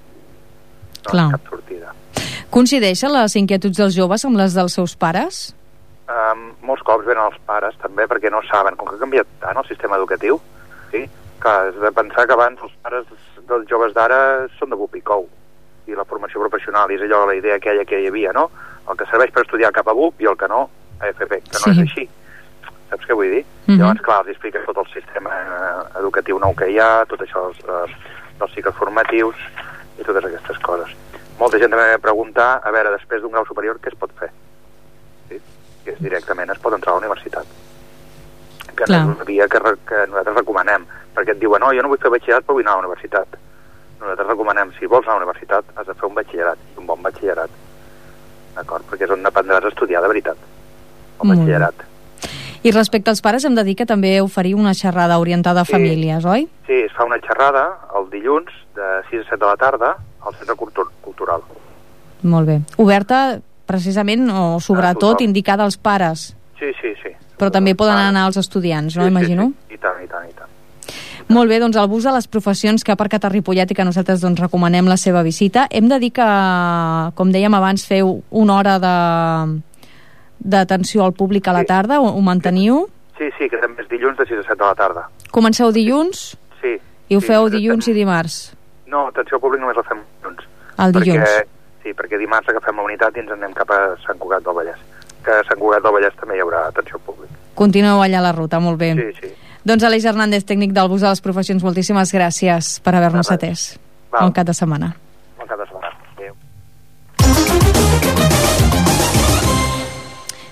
[SPEAKER 13] no
[SPEAKER 2] Clar.
[SPEAKER 13] és cap sortida.
[SPEAKER 2] Coincideixen les inquietuds dels joves amb les dels seus pares?
[SPEAKER 13] Um, molts cops venen els pares també perquè no saben, com que ha canviat tant el sistema educatiu, sí? Que has de pensar que abans els pares dels joves d'ara són de bup i cou, i la formació professional, i és allò la idea aquella que hi havia, no? El que serveix per estudiar cap a bup i el que no a F P, que no sí. és així. Saps què vull dir? Mm-hmm. Llavors, clar, els expliques tot el sistema educatiu nou que hi ha, tot això dels, dels cicles formatius i totes aquestes coses. Molta gent també me pregunta, a veure, després d'un grau superior, què es pot fer? Sí? Que és directament es pot entrar a la universitat. Que Clar. no és una via que, que nosaltres recomanem, perquè et diuen, no, jo no vull fer batxillerat, però vull anar a la universitat. Nosaltres recomanem, si vols anar a la universitat, has de fer un batxillerat, i un bon batxillerat. D'acord? Perquè és on aprendràs a estudiar de veritat, el batxillerat.
[SPEAKER 2] I respecte als pares, hem de dir que també oferiu una xerrada orientada a
[SPEAKER 13] sí.
[SPEAKER 2] famílies, oi?
[SPEAKER 13] Sí, es fa una xerrada el dilluns de sis a set de la tarda al Centre Cultur Cultural.
[SPEAKER 2] Molt bé. Oberta precisament o sobretot indicada als pares.
[SPEAKER 13] Sí, sí, sí.
[SPEAKER 2] Però també poden anar als estudiants, no?
[SPEAKER 13] Sí,
[SPEAKER 2] Imagino.
[SPEAKER 13] Sí, sí. I tant, i tant, i tant.
[SPEAKER 2] Molt bé, doncs el bus de les professions que ha aparcat a Ripollet i que nosaltres doncs, recomanem la seva visita. Hem de dir que, com dèiem abans, feu una hora de d'atenció al públic a la tarda, ho, ho manteniu?
[SPEAKER 13] Sí, sí, que també és dilluns de sis a set de la tarda.
[SPEAKER 2] Comenceu dilluns?
[SPEAKER 13] Sí.
[SPEAKER 2] I ho
[SPEAKER 13] sí,
[SPEAKER 2] feu dilluns i dimarts?
[SPEAKER 13] No, atenció al públic només la fem dilluns.
[SPEAKER 2] El dilluns?
[SPEAKER 13] Perquè, sí, perquè dimarts agafem la unitat i ens anem cap a Sant Cugat del Vallès. Que a Sant Cugat del Vallès també hi haurà atenció al públic.
[SPEAKER 2] Continueu allà a la ruta, molt bé.
[SPEAKER 13] Sí, sí.
[SPEAKER 2] Doncs Aleix Hernández, tècnic del bus de les professions, moltíssimes gràcies per haver-nos atès. Bon cap de setmana.
[SPEAKER 13] Bon cap de setmana. Adéu.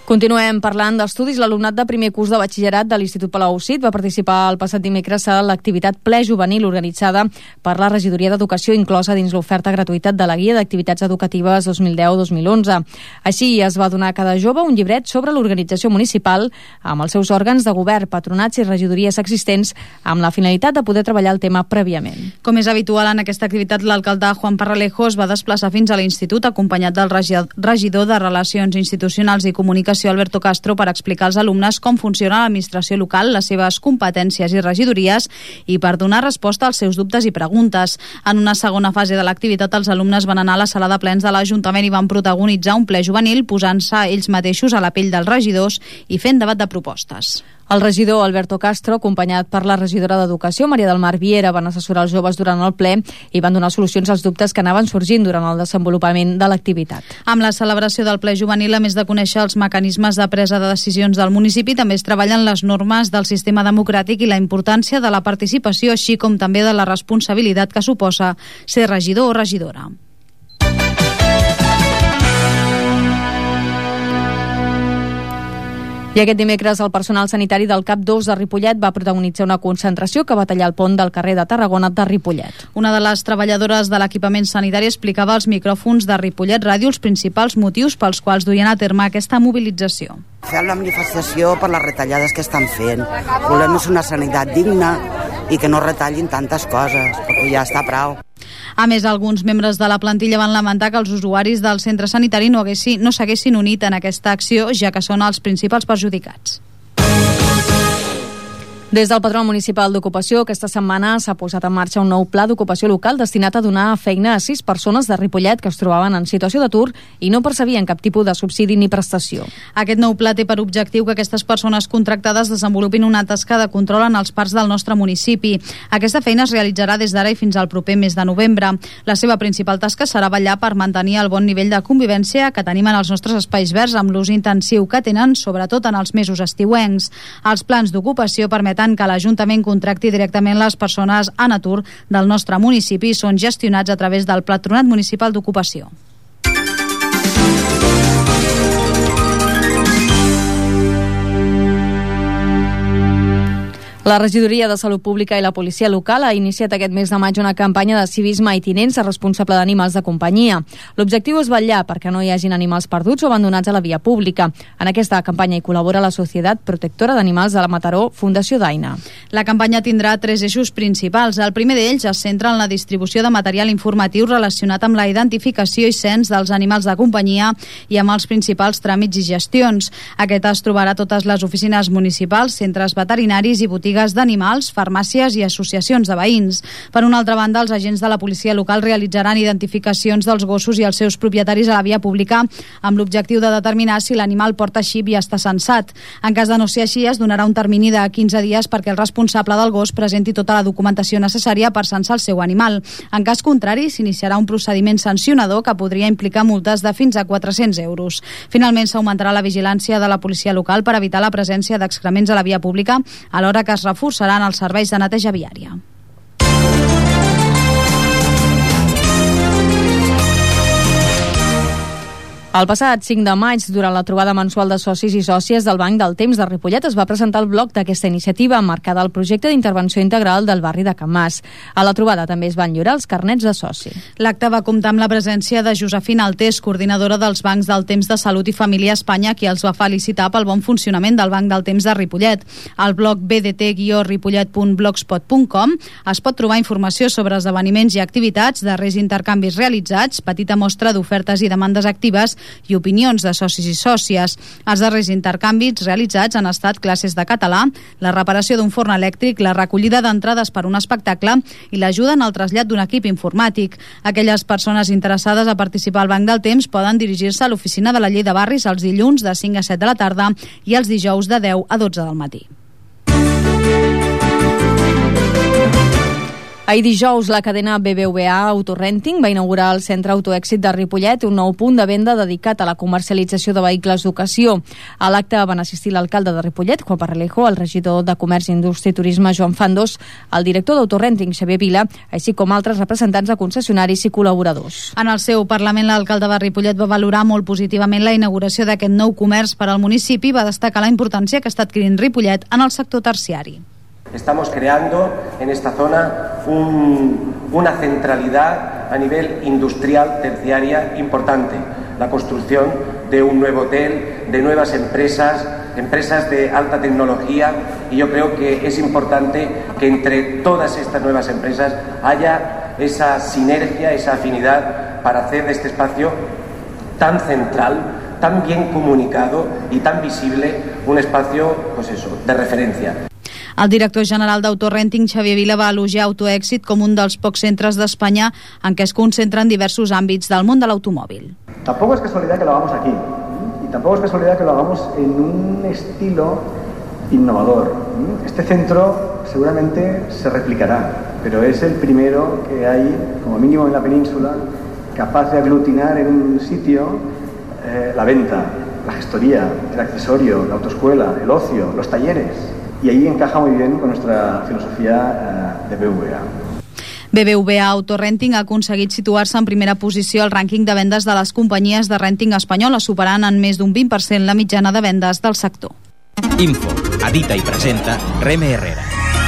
[SPEAKER 2] Continuem parlant d'estudis. L'alumnat de primer curs de batxillerat de l'Institut Palau-Cid va participar el passat dimecres a l'activitat Ple Juvenil organitzada per la Regidoria d'Educació, inclosa dins l'oferta gratuïta de la Guia d'Activitats Educatives dos mil deu dos mil onze. Així es va donar a cada jove un llibret sobre l'organització municipal amb els seus òrgans de govern, patronats i regidories existents, amb la finalitat de poder treballar el tema prèviament.
[SPEAKER 6] Com és habitual en aquesta activitat, l'alcalde Juan Parralejo es va desplaçar fins a l'institut acompanyat del regidor de Relacions Institucionals i Comunicació, Alberto Castro, per explicar als alumnes com funciona l'administració local, les seves competències i regidories i per donar resposta als seus dubtes i preguntes. En una segona fase de l'activitat, els alumnes van anar a la sala de plens de l'Ajuntament i van protagonitzar un ple juvenil posant-se ells mateixos a la pell dels regidors i fent debat de propostes.
[SPEAKER 2] El regidor Alberto Castro, acompanyat per la regidora d'Educació, Maria del Mar Viera, van assessorar els joves durant el ple i van donar solucions als dubtes que anaven sorgint durant el desenvolupament de l'activitat.
[SPEAKER 6] Amb la celebració del ple juvenil, a més de conèixer els mecanismes de presa de decisions del municipi, també es treballen les normes del sistema democràtic i la importància de la participació, així com també de la responsabilitat que suposa ser regidor o regidora.
[SPEAKER 2] I aquest dimecres el personal sanitari del CAP dos de Ripollet va protagonitzar una concentració que va tallar el pont del carrer de Tarragona de Ripollet.
[SPEAKER 6] Una de les treballadores de l'equipament sanitari explicava als micròfons de Ripollet Ràdio els principals motius pels quals duien a terme aquesta mobilització.
[SPEAKER 14] Fer la manifestació per les retallades que estan fent. Volem una sanitat digna i que no retallin tantes coses, perquè ja està prou.
[SPEAKER 6] A més, alguns membres de la plantilla van lamentar que els usuaris del centre sanitari no, haguessin, no s'haguessin unit en aquesta acció, ja que són els principals perjudicats.
[SPEAKER 2] Des del Patronat Municipal d'Ocupació, aquesta setmana s'ha posat en marxa un nou pla d'ocupació local destinat a donar feina a sis persones de Ripollet que es trobaven en situació d'atur i no percebien cap tipus de subsidi ni prestació.
[SPEAKER 6] Aquest nou pla té per objectiu que aquestes persones contractades desenvolupin una tasca de control en els parcs del nostre municipi. Aquesta feina es realitzarà des d'ara i fins al proper mes de novembre. La seva principal tasca serà vetllar per mantenir el bon nivell de convivència que tenim en els nostres espais verds amb l'ús intensiu que tenen, sobretot en els mesos estiuencs. Els plans d'ocupació permeten que l'Ajuntament contracti directament les persones en atur del nostre municipi i són gestionats a través del Patronat Municipal d'Ocupació.
[SPEAKER 2] La Regidoria de Salut Pública i la Policia Local ha iniciat aquest mes de maig una campanya de civisme i tinença responsable d'animals de companyia. L'objectiu és vetllar perquè no hi hagin animals perduts o abandonats a la via pública. En aquesta campanya hi col·labora la Societat Protectora d'Animals de la Mataró, Fundació Daina.
[SPEAKER 6] La campanya tindrà tres eixos principals. El primer d'ells es centra en la distribució de material informatiu relacionat amb la identificació i cens dels animals de companyia i amb els principals tràmits i gestions. Aquest es trobarà a totes les oficines municipals, centres veterinaris i botigues d'animals, farmàcies i associacions de veïns. Per una altra banda, els agents de la policia local realitzaran identificacions dels gossos i els seus propietaris a la via pública amb l'objectiu de determinar si l'animal porta xip i està censat. En cas de no ser així, es donarà un termini de quinze dies perquè el responsable del gos presenti tota la documentació necessària per censar el seu animal. En cas contrari, s'iniciarà un procediment sancionador que podria implicar multes de fins a quatre-cents euros. Finalment, s'augmentarà la vigilància de la policia local per evitar la presència d'excrements a la via pública, alhora que es reforçaran els serveis de neteja viària.
[SPEAKER 2] El passat cinc de maig, durant la trobada mensual de socis i sòcies del Banc del Temps de Ripollet, es va presentar el bloc d'aquesta iniciativa marcada al projecte d'intervenció integral del barri de Can Mas. A la trobada també es van lliurar els carnets de soci.
[SPEAKER 6] L'acte va comptar amb la presència de Josefina Altés, coordinadora dels Bancs del Temps de Salut i Família a Espanya, qui els va felicitar pel bon funcionament del Banc del Temps de Ripollet. Al blog b d t guió ripollet punt blogspot punt com es pot trobar informació sobre esdeveniments i activitats, darrers intercanvis realitzats, petita mostra d'ofertes i demandes actives i opinions de socis i sòcies. Els darrers intercanvis realitzats han estat classes de català, la reparació d'un forn elèctric, la recollida d'entrades per un espectacle i l'ajuda en el trasllat d'un equip informàtic. Aquelles persones interessades a participar al Banc del Temps poden dirigir-se a l'oficina de la Llei de Barris els dilluns de cinc a set de la tarda i els dijous de deu a dotze del matí.
[SPEAKER 2] Ahir dijous, la cadena B B V A Autorenting va inaugurar el Centre Autoèxit de Ripollet, un nou punt de venda dedicat a la comercialització de vehicles d'ocasió. A l'acte van assistir l'alcalde de Ripollet, Juan Parralejo, el regidor de Comerç, Indústria i Turisme, Joan Fandos, el director d'Autorenting, Xavier Vila, així com altres representants de concessionaris i col·laboradors.
[SPEAKER 6] En el seu Parlament, l'alcalde de Ripollet va valorar molt positivament la inauguració d'aquest nou comerç per al municipi i va destacar la importància que està adquirint Ripollet en el sector terciari.
[SPEAKER 5] Estamos creando en esta zona un, una centralidad a nivel industrial terciaria importante. La construcción de un nuevo hotel, de nuevas empresas, empresas de alta tecnología, y yo creo que es importante que entre todas estas nuevas empresas haya esa sinergia, esa afinidad para hacer de este espacio tan central, tan bien comunicado y tan visible un espacio, pues eso, de referencia.
[SPEAKER 6] El director general d'Autorenting, Xavier Vila, va elogiar Autoèxit com un dels pocs centres d'Espanya en què es concentren diversos àmbits del món de l'automòvil.
[SPEAKER 15] Tampoco es casualidad que lo hagamos aquí, y tampoco es casualidad que lo hagamos en un estilo innovador. Este centro seguramente se replicará, pero es el primero que hay, como mínimo en la península, capaz de aglutinar en un sitio eh, la venta, la gestoría, el accesorio, la autoescuela, el ocio, los talleres. Y ahí encaja muy bien con nuestra filosofía uh, de B B V A.
[SPEAKER 6] B B V A Autorenting ha aconseguit situar-se en primera posició al rànquing de vendes de les companyies de renting espanyoles, superant en més d'un vint per cent la mitjana de vendes del sector.
[SPEAKER 1] Info, edita i presenta Reme Herrera.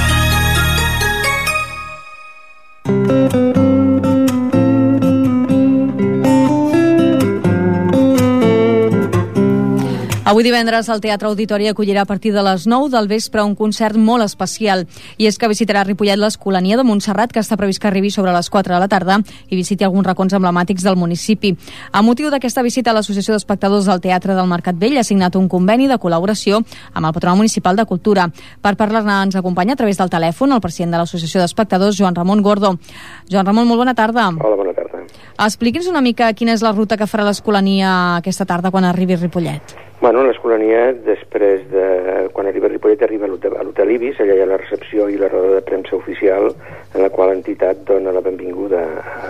[SPEAKER 2] Avui divendres el Teatre Auditori acollirà a partir de les nou del vespre un concert molt especial. I és que visitarà Ripollet l'Escolania de Montserrat, que està previst que arribi sobre les quatre de la tarda i visiti alguns racons emblemàtics del municipi. A motiu d'aquesta visita, l'Associació d'Espectadors del Teatre del Mercat Vell ha signat un conveni de col·laboració amb el Patronat Municipal de Cultura. Per parlar-ne ens acompanya a través del telèfon el president de l'Associació d'Espectadors, Joan Ramon Gordo. Joan Ramon, molt bona tarda.
[SPEAKER 16] Hola, bona tarda.
[SPEAKER 2] Expliqui'ns una mica quina és la ruta que farà l'Escolania aquesta tarda quan arribi a Ripollet.
[SPEAKER 16] Bueno, l'Escolania, després de... quan arriba a Ripollet, arriba a l'Hotel Ibis, allà hi ha la recepció i la roda de premsa oficial, en la qual l'entitat dona la benvinguda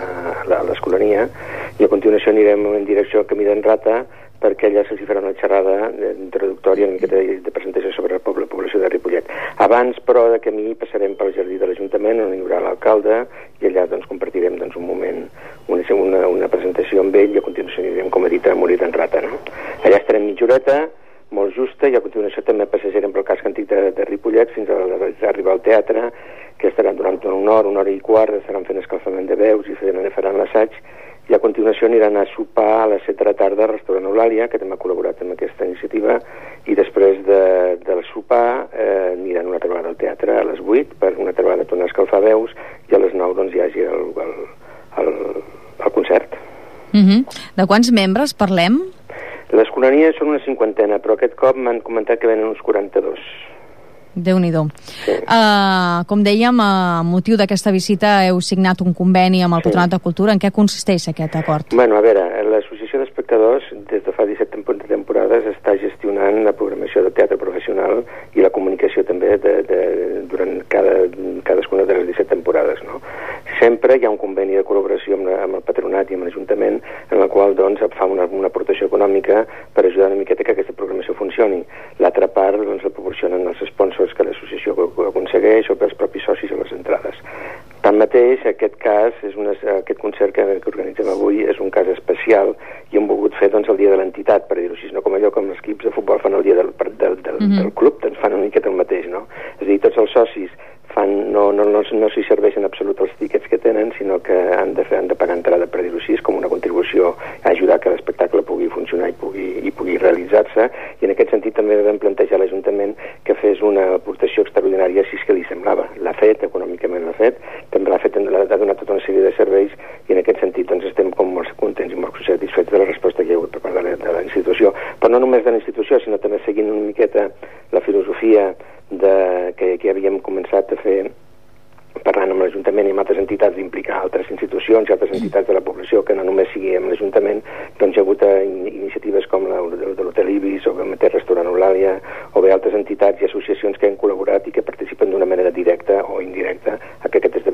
[SPEAKER 16] a l'Escolania, i a continuació anirem en direcció al Camí d'en Rata, perquè allà se'ls farà una xerrada introductòria, una miqueta de presentació sobre la població de Ripollet. Abans, però, de camí passarem pel jardí de l'Ajuntament, on hi haurà l'alcalde, i allà doncs, compartirem doncs, un moment, una, una presentació amb ell, i a continuació anirem, com he dit, a Molí d'en Rata. No? Allà estarem mitja horeta, molt justa, i a continuació també passejarem pel casc antic de, de Ripollet fins a, a arribar al teatre, que estaran durant una hora, una hora i quart, estaran fent escalfament de veus i faran, faran l'assaig, i a continuació aniran a sopar a les set de la tarda al restaurant Eulàlia, que també ha col·laborat amb aquesta iniciativa, i després de, del sopar eh, aniran una altra vegada al teatre a les vuit, per una altra vegada tornar a escalfar veus, i a les nou doncs, hi hagi el, el, el, el concert.
[SPEAKER 2] Uh-huh. De quants membres parlem?
[SPEAKER 16] L'Escolania són una cinquantena, però aquest cop m'han comentat que venen uns quaranta-dos.
[SPEAKER 2] Déu-n'hi-do. Sí. Uh, com dèiem, a motiu d'aquesta visita heu signat un conveni amb el sí. Patronat de Cultura. En què consisteix aquest acord?
[SPEAKER 16] Bueno, a veure, l'Associació d'Espectadors des de fa disset temporades està gestionant la programació de teatre professional i la comunicació també de, de, durant cada, cadascuna de les disset temporades, no? Sempre hi ha un conveni de col·laboració amb, la, amb el Patronat i amb l'Ajuntament en la qual doncs, fa una, una aportació econòmica per ajudar una miqueta que aquesta programació funcioni. L'altra part doncs, la proporcionen els sponsors que l'associació aconsegueix o pels propis socis a les entrades. Tanmateix, aquest cas, és una, aquest concert que, que organitzem avui és un cas especial i hem volgut fer doncs, el dia de l'entitat, per dir-ho així, no com allò com els equips de futbol fan el dia del, del, del, mm-hmm. del club, doncs fan una miqueta el mateix, no? És a dir, tots els socis fan, no, no, no, no s'hi serveixen absolut els tíquets que tenen, sinó que han de, fer, han de pagar entrada, per dir-ho així, com una contribució a ajudar que l'espectacle pugui funcionar i pugui, i pugui realitzar-se, i en aquest sentit també vam plantejar a l'Ajuntament que fes una aportació extraordinària si és que li semblava. L'ha fet, econòmicament l'ha fet, també l'ha fet, l'ha donat tota una sèrie de serveis, i en aquest sentit doncs, estem com molt contents i molt satisfets de la resposta que hi ha hagut per part de la, de la institució. Però no només de la institució, sinó també seguint una miqueta la filosofia de, que, que havíem començat a fer parlant amb l'Ajuntament i amb altres entitats, d'implicar altres institucions i altres entitats de la població, que no només sigui amb l'Ajuntament, doncs hi ha hagut iniciatives com la de l'Hotel Ibis o el mateix restaurant Eulàlia o bé altres entitats i associacions que han col·laborat i que participen d'una manera directa o indirecta a que aquest esdeveniment es pugui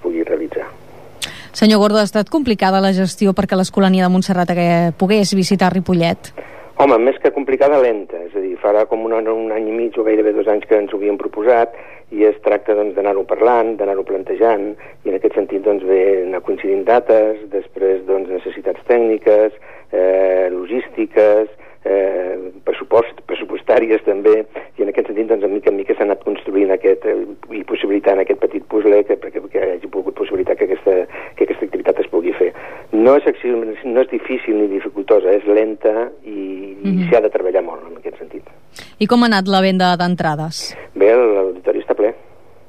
[SPEAKER 16] pugui realitzar.
[SPEAKER 2] Senyor Gordo, ha estat complicada la gestió perquè l'Escolania de Montserrat pogués visitar Ripollet?
[SPEAKER 16] Home, més que complicada, lenta. És a dir, farà com un, un any i mig o gairebé dos anys que ens ho havíem proposat i es tracta doncs, d'anar-ho parlant, d'anar-ho plantejant, i en aquest sentit doncs, ve anar coincidint dates, després doncs, necessitats tècniques, eh, logístiques, eh, pressupost, pressupostàries també, i en aquest sentit doncs, a mica en mica s'ha anat construint aquest, eh, i possibilitant aquest petit puzzle que, que, que hagi pogut possibilitar que aquesta, que aquesta activitat es pugui fer. No és, no és difícil ni dificultosa, és lenta i, mm-hmm. i s'ha de treballar molt en aquest sentit.
[SPEAKER 2] I com ha anat la venda d'entrades?
[SPEAKER 16] Bé, l'auditori està ple.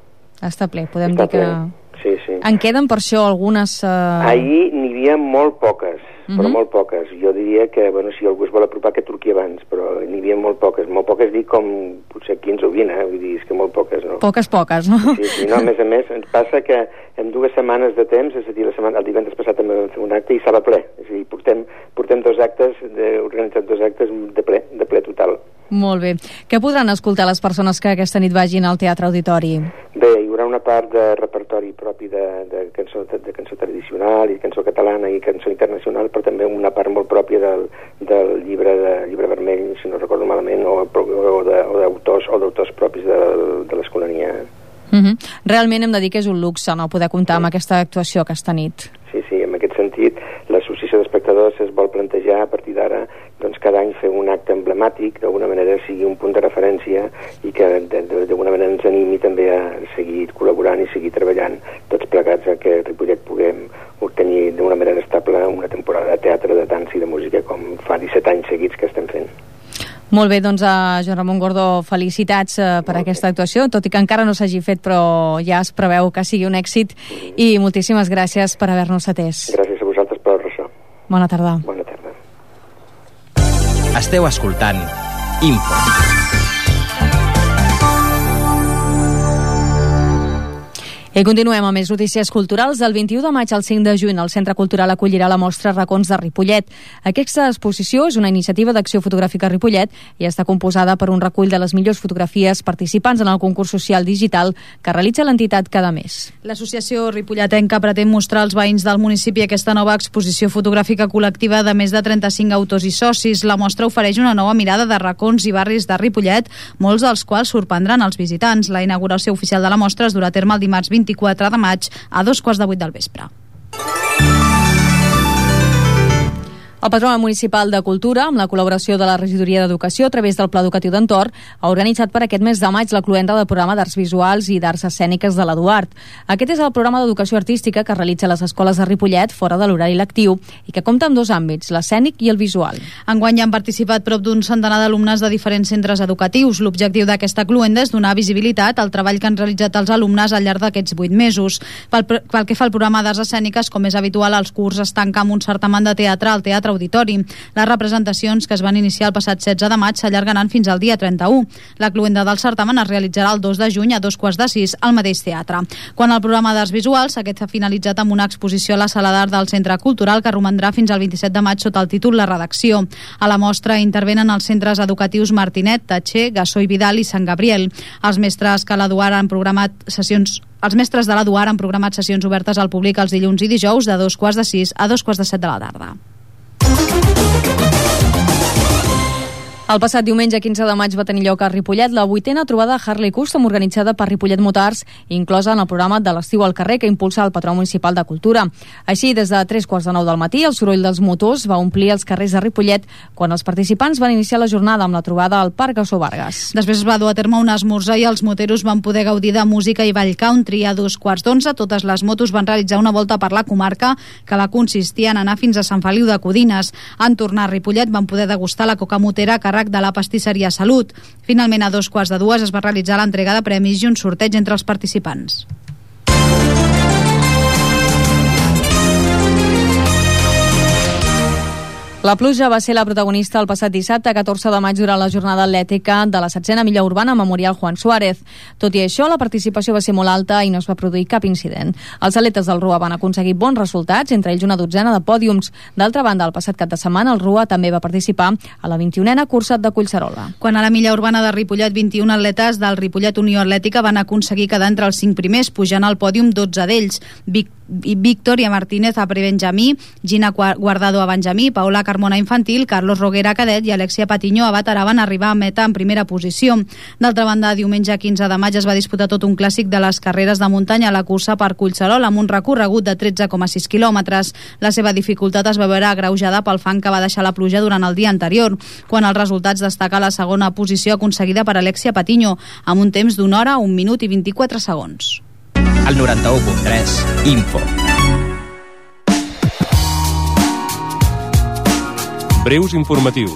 [SPEAKER 2] Està ple, podem
[SPEAKER 16] està
[SPEAKER 2] dir que...
[SPEAKER 16] Ple. Sí, sí.
[SPEAKER 2] En queden per això algunes... Uh...
[SPEAKER 16] Ahir n'hi havia molt poques,
[SPEAKER 2] Uh-huh.
[SPEAKER 16] però molt poques. Jo diria que, bueno, si algú es vol apropar, que truqui abans, però n'hi havia molt poques. Molt poques dic com potser quinze o vint, eh? Vull dir, és que molt poques, no?
[SPEAKER 2] Poques, poques, no?
[SPEAKER 16] Sí, sí, no, a més a més, ens passa que en dues setmanes de temps, és a dir, la setmana, el divendres passat també vam fer un acte i estava ple. És a dir, portem, portem dos actes, de, organitzat dos actes de ple, de ple total.
[SPEAKER 2] Molt bé. Què podran escoltar les persones que aquesta nit vagin al Teatre Auditori?
[SPEAKER 16] Bé, hi haurà una part de repertori propi de, de, cançó, de, de cançó tradicional i cançó catalana i cançó internacional, però també una part molt pròpia del, del llibre de llibre vermell, si no recordo malament, o, o d'autors o d'autors propis de, de l'Escolania.
[SPEAKER 2] Uh-huh. Realment hem de dir que és un luxe, no?, poder comptar amb aquesta actuació aquesta nit.
[SPEAKER 16] Sí, sí, en aquest sentit, l'associació d'espectadors es vol plantejar a partir d'ara doncs cada any fer un acte emblemàtic, d'alguna manera sigui un punt de referència i que d'alguna manera ens animi també a seguir col·laborant i seguir treballant tots plegats a que Ripollet puguem obtenir d'una manera estable una temporada de teatre, de dansa i de música com fa disset anys seguits que estem fent.
[SPEAKER 2] Molt bé, doncs a Joan Ramon Gordó, felicitats eh, per Molt aquesta bé. actuació, tot i que encara no s'hagi fet, però ja es preveu que sigui un èxit mm. i moltíssimes gràcies per haver-nos atès.
[SPEAKER 16] Gràcies a vosaltres per ressò.
[SPEAKER 2] Bona tarda.
[SPEAKER 16] Bona tarda.
[SPEAKER 1] Esteu escoltant Info.
[SPEAKER 2] I continuem amb més notícies culturals. El vint-i-u de maig al cinc de juny el Centre Cultural acollirà la mostra Racons de Ripollet. Aquesta exposició és una iniciativa d'acció fotogràfica a Ripollet i està composada per un recull de les millors fotografies participants en el concurs social digital que realitza l'entitat cada mes.
[SPEAKER 6] L'associació ripolletenca pretén mostrar als veïns del municipi aquesta nova exposició fotogràfica col·lectiva de més de trenta-cinc autors i socis. La mostra ofereix una nova mirada de racons i barris de Ripollet, molts dels quals sorprendran els visitants. La inauguració oficial de la mostra es durà a terme el dimarts vint-i-quatre de maig a dos quarts de vuit del vespre. El Patronat Municipal de Cultura, amb la col·laboració de la Regidoria d'Educació a través del Pla Educatiu d'Entorn, ha organitzat per aquest mes de maig la cloenda del programa d'Arts Visuals i d'Arts Escèniques de l'Eduard. Aquest és el programa d'educació artística que realitza les escoles de Ripollet fora de l'horari lectiu i que compta amb dos àmbits, l'escènic i el visual. Enguany han participat prop d'un centenar d'alumnes de diferents centres educatius. L'objectiu d'aquesta cloenda és donar visibilitat al treball que han realitzat els alumnes al llarg d'aquests vuit mesos. Pel, pel que fa al programa d'Arts Escèniques, com és habitual, els curs es tanca amb un certamen de teatre al Teatre Auditori. Les representacions, que es van iniciar el passat setze de maig, s'allargaran fins al dia trenta-u. La cloenda del certamen es realitzarà el dos de juny a dos quarts de sis al mateix teatre. Quan al programa d'Arts Visuals, aquest ha finalitzat amb una exposició a la Sala d'Art del Centre Cultural que romandrà fins al vint-i-set de maig sota el títol La Redacció. A la mostra intervenen els centres educatius Martinet, Tatxer, Gassó i Vidal i Sant Gabriel. Els mestres que l'Eduard han programat sessions Els mestres de l'Eduard han programat sessions obertes al públic els dilluns i dijous de dos quarts de sis a dos quarts de set de la tarda. El passat diumenge quinze de maig va tenir lloc a Ripollet la vuitena trobada Harley Custom organitzada per Ripollet Motors, inclosa en el programa de l'estiu al carrer que impulsa el Patronat Municipal de Cultura. Així, des de tres quarts de nou del matí, el soroll dels motors va omplir els carrers de Ripollet quan els participants van iniciar la jornada amb la trobada al Parc Gassó Vargas. Després es va dur a terme un esmorzar i els moteros van poder gaudir de música i ball country. A dos quarts d'onze, totes les motos van realitzar una volta per la comarca que la consistia en anar fins a Sant Feliu de Codines. En tornar a Ripollet van poder degustar la coca motera a càrrec de la pastisseria Salut. Finalment, a dos quarts de dues es va realitzar l'entrega de premis i un sorteig entre els participants.
[SPEAKER 2] La pluja va ser la protagonista el passat dissabte, catorze de maig, durant la jornada atlètica de la setzena milla urbana Memorial Juan Suárez. Tot i això, la participació va ser molt alta i no es va produir cap incident. Els atletes del Rua van aconseguir bons resultats, entre ells una dotzena de pòdiums. D'altra banda, el passat cap de setmana, el Rua també va participar a la vint-i-unena cursa de Collserola.
[SPEAKER 6] Quan a la milla urbana de Ripollet, vint-i-un atletes del Ripollet Unió Atlètica van aconseguir quedar entre els cinc primers, pujant al pòdium dotze d'ells. Vic Victoria Martínez a prebenjamí, Gina Guardado a benjamí, Paula Carmona infantil, Carlos Roguera cadet i Alexia Patiño a veterà van arribar a meta en primera posició. D'altra banda, diumenge quinze de maig es va disputar tot un clàssic de les carreres de muntanya a la cursa per Collserola amb un recorregut de tretze coma sis quilòmetres. La seva dificultat es va veure agreujada pel fang que va deixar la pluja durant el dia anterior. Quan els resultats destaca la segona posició aconseguida per Alexia Patiño amb un temps d'una hora, un minut i vint-i-quatre segons.
[SPEAKER 1] Al noranta-u punt tres, Info.
[SPEAKER 17] Breus informatius.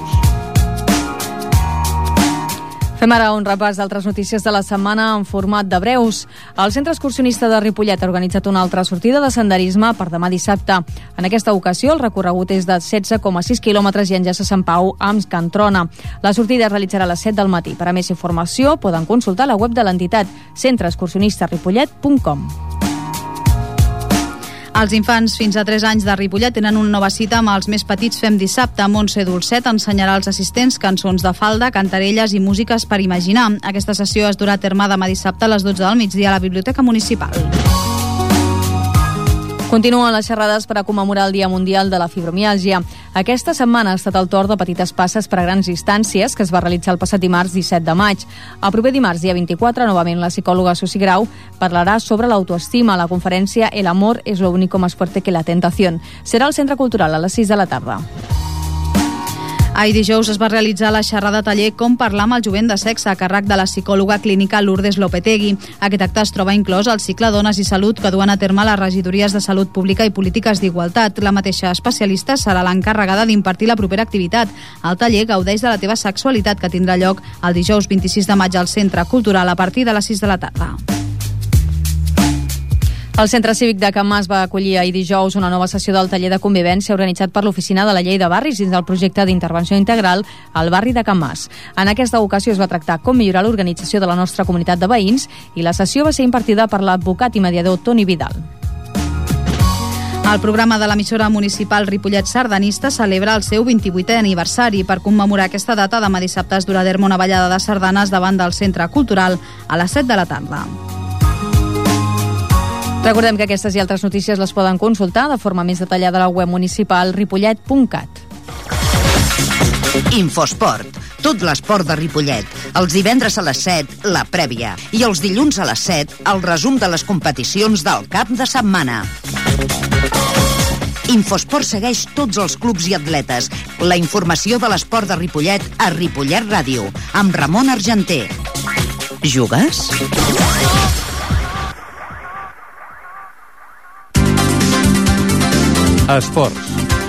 [SPEAKER 2] Fem ara un repàs d'altres notícies de la setmana en format de breus. El Centre Excursionista de Ripollet ha organitzat una altra sortida de senderisme per demà dissabte. En aquesta ocasió, el recorregut és de setze coma sis quilòmetres i enllaça Sant Pau amb Can Trona. La sortida es realitzarà a les set del matí. Per a més informació, poden consultar la web de l'entitat centre excursionista ripollet punt com.
[SPEAKER 6] Els infants fins a tres anys de Ripollet tenen una nova cita amb els més petits Fem dissabte. Montse Dolcet ensenyarà als assistents cançons de falda, cantarelles i músiques per imaginar. Aquesta sessió es durà a terme demà dissabte a les dotze del migdia a la Biblioteca Municipal.
[SPEAKER 2] Continuen les xerrades per a commemorar el Dia Mundial de la Fibromiàlgia. Aquesta setmana ha estat el torn de petites passes per a grans distàncies que es va realitzar el passat dimarts disset de maig. El proper dimarts, dia vint-i-quatre, novament la psicòloga Susi Grau parlarà sobre l'autoestima a la conferència El amor es lo único más fuerte que la tentación. Serà al Centre Cultural a les sis de la tarda.
[SPEAKER 6] Ahir dijous es va realitzar la xerrada taller Com parlar amb el jovent de sexe a càrrec de la psicòloga clínica Lourdes Lopetegui. Aquest acte es troba inclòs al cicle Dones i Salut que duen a terme les regidories de Salut Pública i Polítiques d'Igualtat. La mateixa especialista serà l'encarregada d'impartir la propera activitat. El taller gaudeix de la teva sexualitat que tindrà lloc el dijous vint-i-sis de maig al Centre Cultural a partir de les sis de la tarda.
[SPEAKER 2] El Centre Cívic de Can Mas va acollir ahir dijous una nova sessió del taller de convivència organitzat per l'Oficina de la Llei de Barris dins del projecte d'intervenció integral al barri de Can Mas. En aquesta ocasió es va tractar com millorar l'organització de la nostra comunitat de veïns i la sessió va ser impartida per l'advocat i mediador Toni Vidal.
[SPEAKER 6] El programa de l'emissora municipal Ripollet Sardanista celebra el seu vint-i-vuitè aniversari. Per commemorar aquesta data, demà dissabte es durà a terme una ballada de sardanes davant del Centre Cultural a les set de la tarda.
[SPEAKER 2] Recordem que aquestes i altres notícies les poden consultar de forma més detallada a la web municipal ripollet punt cat.
[SPEAKER 18] Infosport. Tot l'esport de Ripollet. Els divendres a les set, la prèvia. I els dilluns a les set, el resum de les competicions del cap de setmana. Infosport segueix tots els clubs i atletes. La informació de l'esport de Ripollet a Ripollet Ràdio, amb Ramon Argenter. Jugues?
[SPEAKER 17] Esports.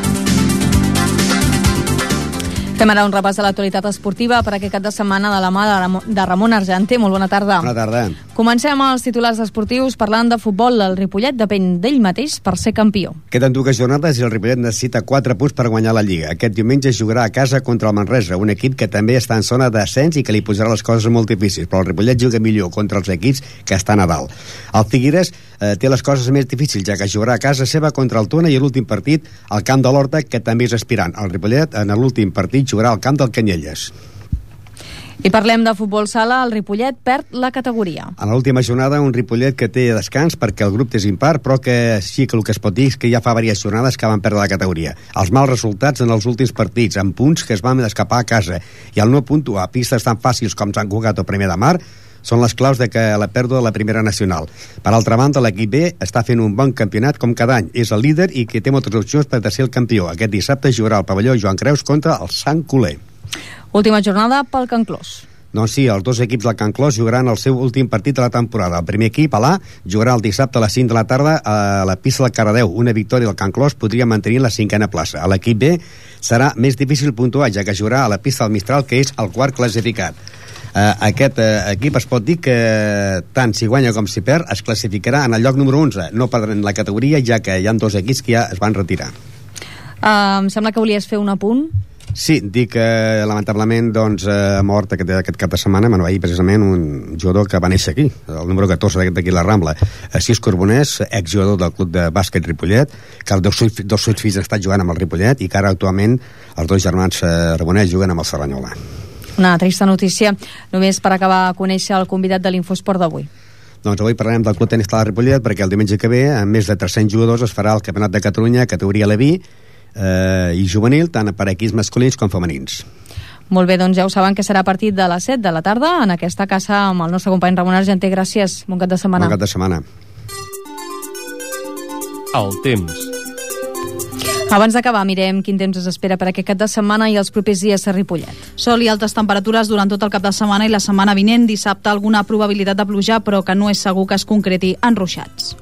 [SPEAKER 2] Fem ara un repàs de l'actualitat esportiva per aquest cap de setmana de la mà de Ramon Argenter. Molt bona tarda.
[SPEAKER 19] Bona tarda.
[SPEAKER 2] Comencem amb els titulars esportius parlant de futbol. El Ripollet depèn d'ell mateix per ser campió.
[SPEAKER 19] Queden dues jornades i el Ripollet necessita quatre punts per guanyar la Lliga. Aquest diumenge jugarà a casa contra el Manresa, un equip que també està en zona d'ascens i que li posarà les coses molt difícils, però el Ripollet juga millor contra els equips que estan a dalt. El Figueres eh, té les coses més difícils, ja que jugarà a casa seva contra el Tona i l'últim partit al camp de l'Horta, que també és aspirant. El Ripollet en l'últim partit jugarà al camp del Canyelles.
[SPEAKER 2] I parlem de futbol sala, el Ripollet perd la categoria.
[SPEAKER 19] En l'última jornada, un Ripollet que té descans perquè el grup és impar, però que sí que el que es pot dir és que ja fa diverses jornades que van perdre la categoria. Els mals resultats en els últims partits, amb punts que es van escapar a casa, i el no puntuar a pistes tan fàcils com Sant Cugat o Premià de Mar, són les claus de que la pèrdua de la primera nacional. Per altra banda, l'equip B està fent un bon campionat com cada any. És el líder i que té moltes opcions per ser el campió. Aquest dissabte jugarà al pavelló Joan Creus contra el Sant Coler.
[SPEAKER 2] Última jornada pel Can Clos.
[SPEAKER 19] Doncs sí, els dos equips del Can Clos jugaran el seu últim partit de la temporada. El primer equip, a l'A, jugarà el dissabte a les cinc de la tarda a la pista del Cardedeu. Una victòria del Can Clos podria mantenir la cinquena plaça. A l'equip B serà més difícil puntuar, ja que jugarà a la pista del Mistral, que és el quart classificat. Uh, aquest uh, equip es pot dir que tant si guanya com si perd es classificarà en el lloc número onze. No perdran la categoria, ja que hi ha dos equips que ja es van retirar.
[SPEAKER 2] Uh, em sembla que volies fer un apunt.
[SPEAKER 19] Sí, dic que lamentablement doncs, ha mort aquest, aquest cap de setmana, bueno, ahir precisament, un jugador que va néixer aquí, el número catorze d'aquí la Rambla, Cis Corbonès, exjugador del club de bàsquet Ripollet, que els dos, dos seus fills han estat jugant amb el Ripollet i que ara actualment els dos germans Arbonès juguen amb el Cerdanyola.
[SPEAKER 2] Una trista notícia, només per acabar a conèixer el convidat de l'Infosport d'avui.
[SPEAKER 19] Doncs avui parlarem del Club Tenis Talar Ripollet perquè el diumenge que ve, amb més de tres-cents jugadors, es farà el Campionat de Catalunya, categoria Leví, eh, i juvenil, tant per equips masculins com femenins.
[SPEAKER 2] Molt bé, doncs ja ho saben que serà a partir de les set de la tarda en aquesta casa amb el nostre company Ramon Argenter. Gràcies, bon cap de setmana.
[SPEAKER 19] Bon cap de setmana.
[SPEAKER 17] El temps.
[SPEAKER 2] Abans d'acabar, mirem quin temps es espera per aquest cap de setmana i els propers dies a Ripollet.
[SPEAKER 6] Sol i altes temperatures durant tot el cap de setmana i la setmana vinent, dissabte alguna probabilitat de pluja, però que no és segur que es concreti en ruixats.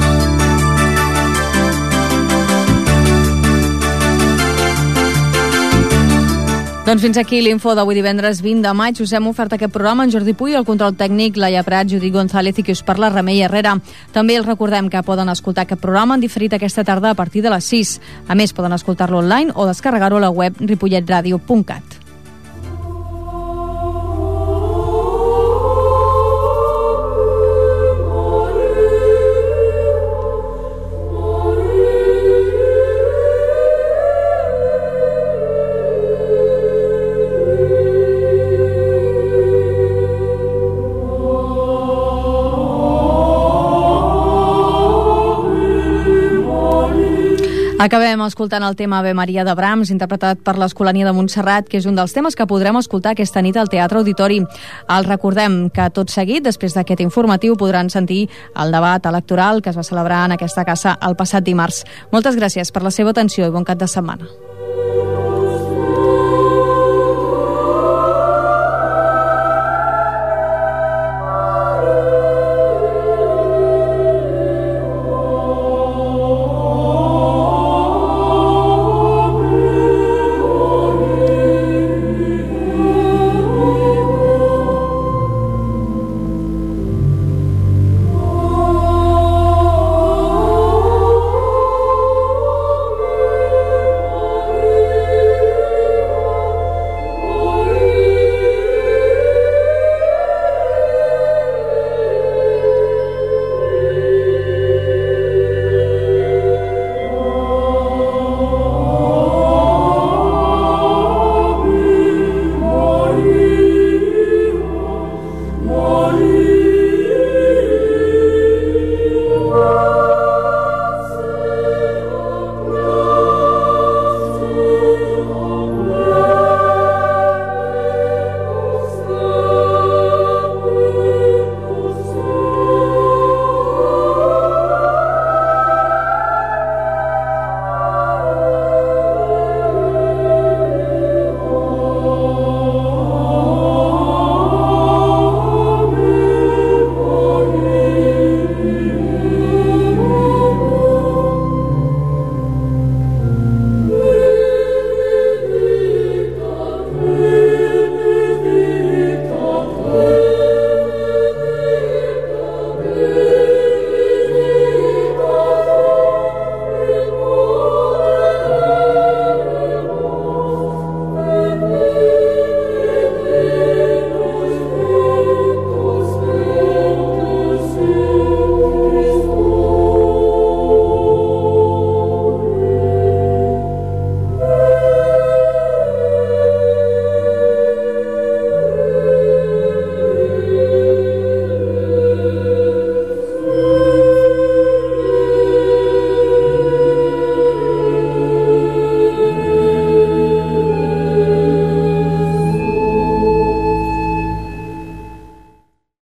[SPEAKER 2] Doncs fins aquí l'info d'avui divendres vint de maig. Us hem ofert aquest programa en Jordi Puy, el control tècnic, Laia Prat, Judit González i qui us parla, Remei Herrera. També els recordem que poden escoltar aquest programa en diferit aquesta tarda a partir de les sis. A més, poden escoltar-lo online o descarregar-ho a la web ripollet radio punt cat. Acabem escoltant el tema Ave Maria de Brahms, interpretat per l'Escolania de Montserrat, que és un dels temes que podrem escoltar aquesta nit al Teatre Auditori. El recordem que tot seguit, després d'aquest informatiu, podran sentir el debat electoral que es va celebrar en aquesta casa el passat dimarts. Moltes gràcies per la seva atenció i bon cap de setmana.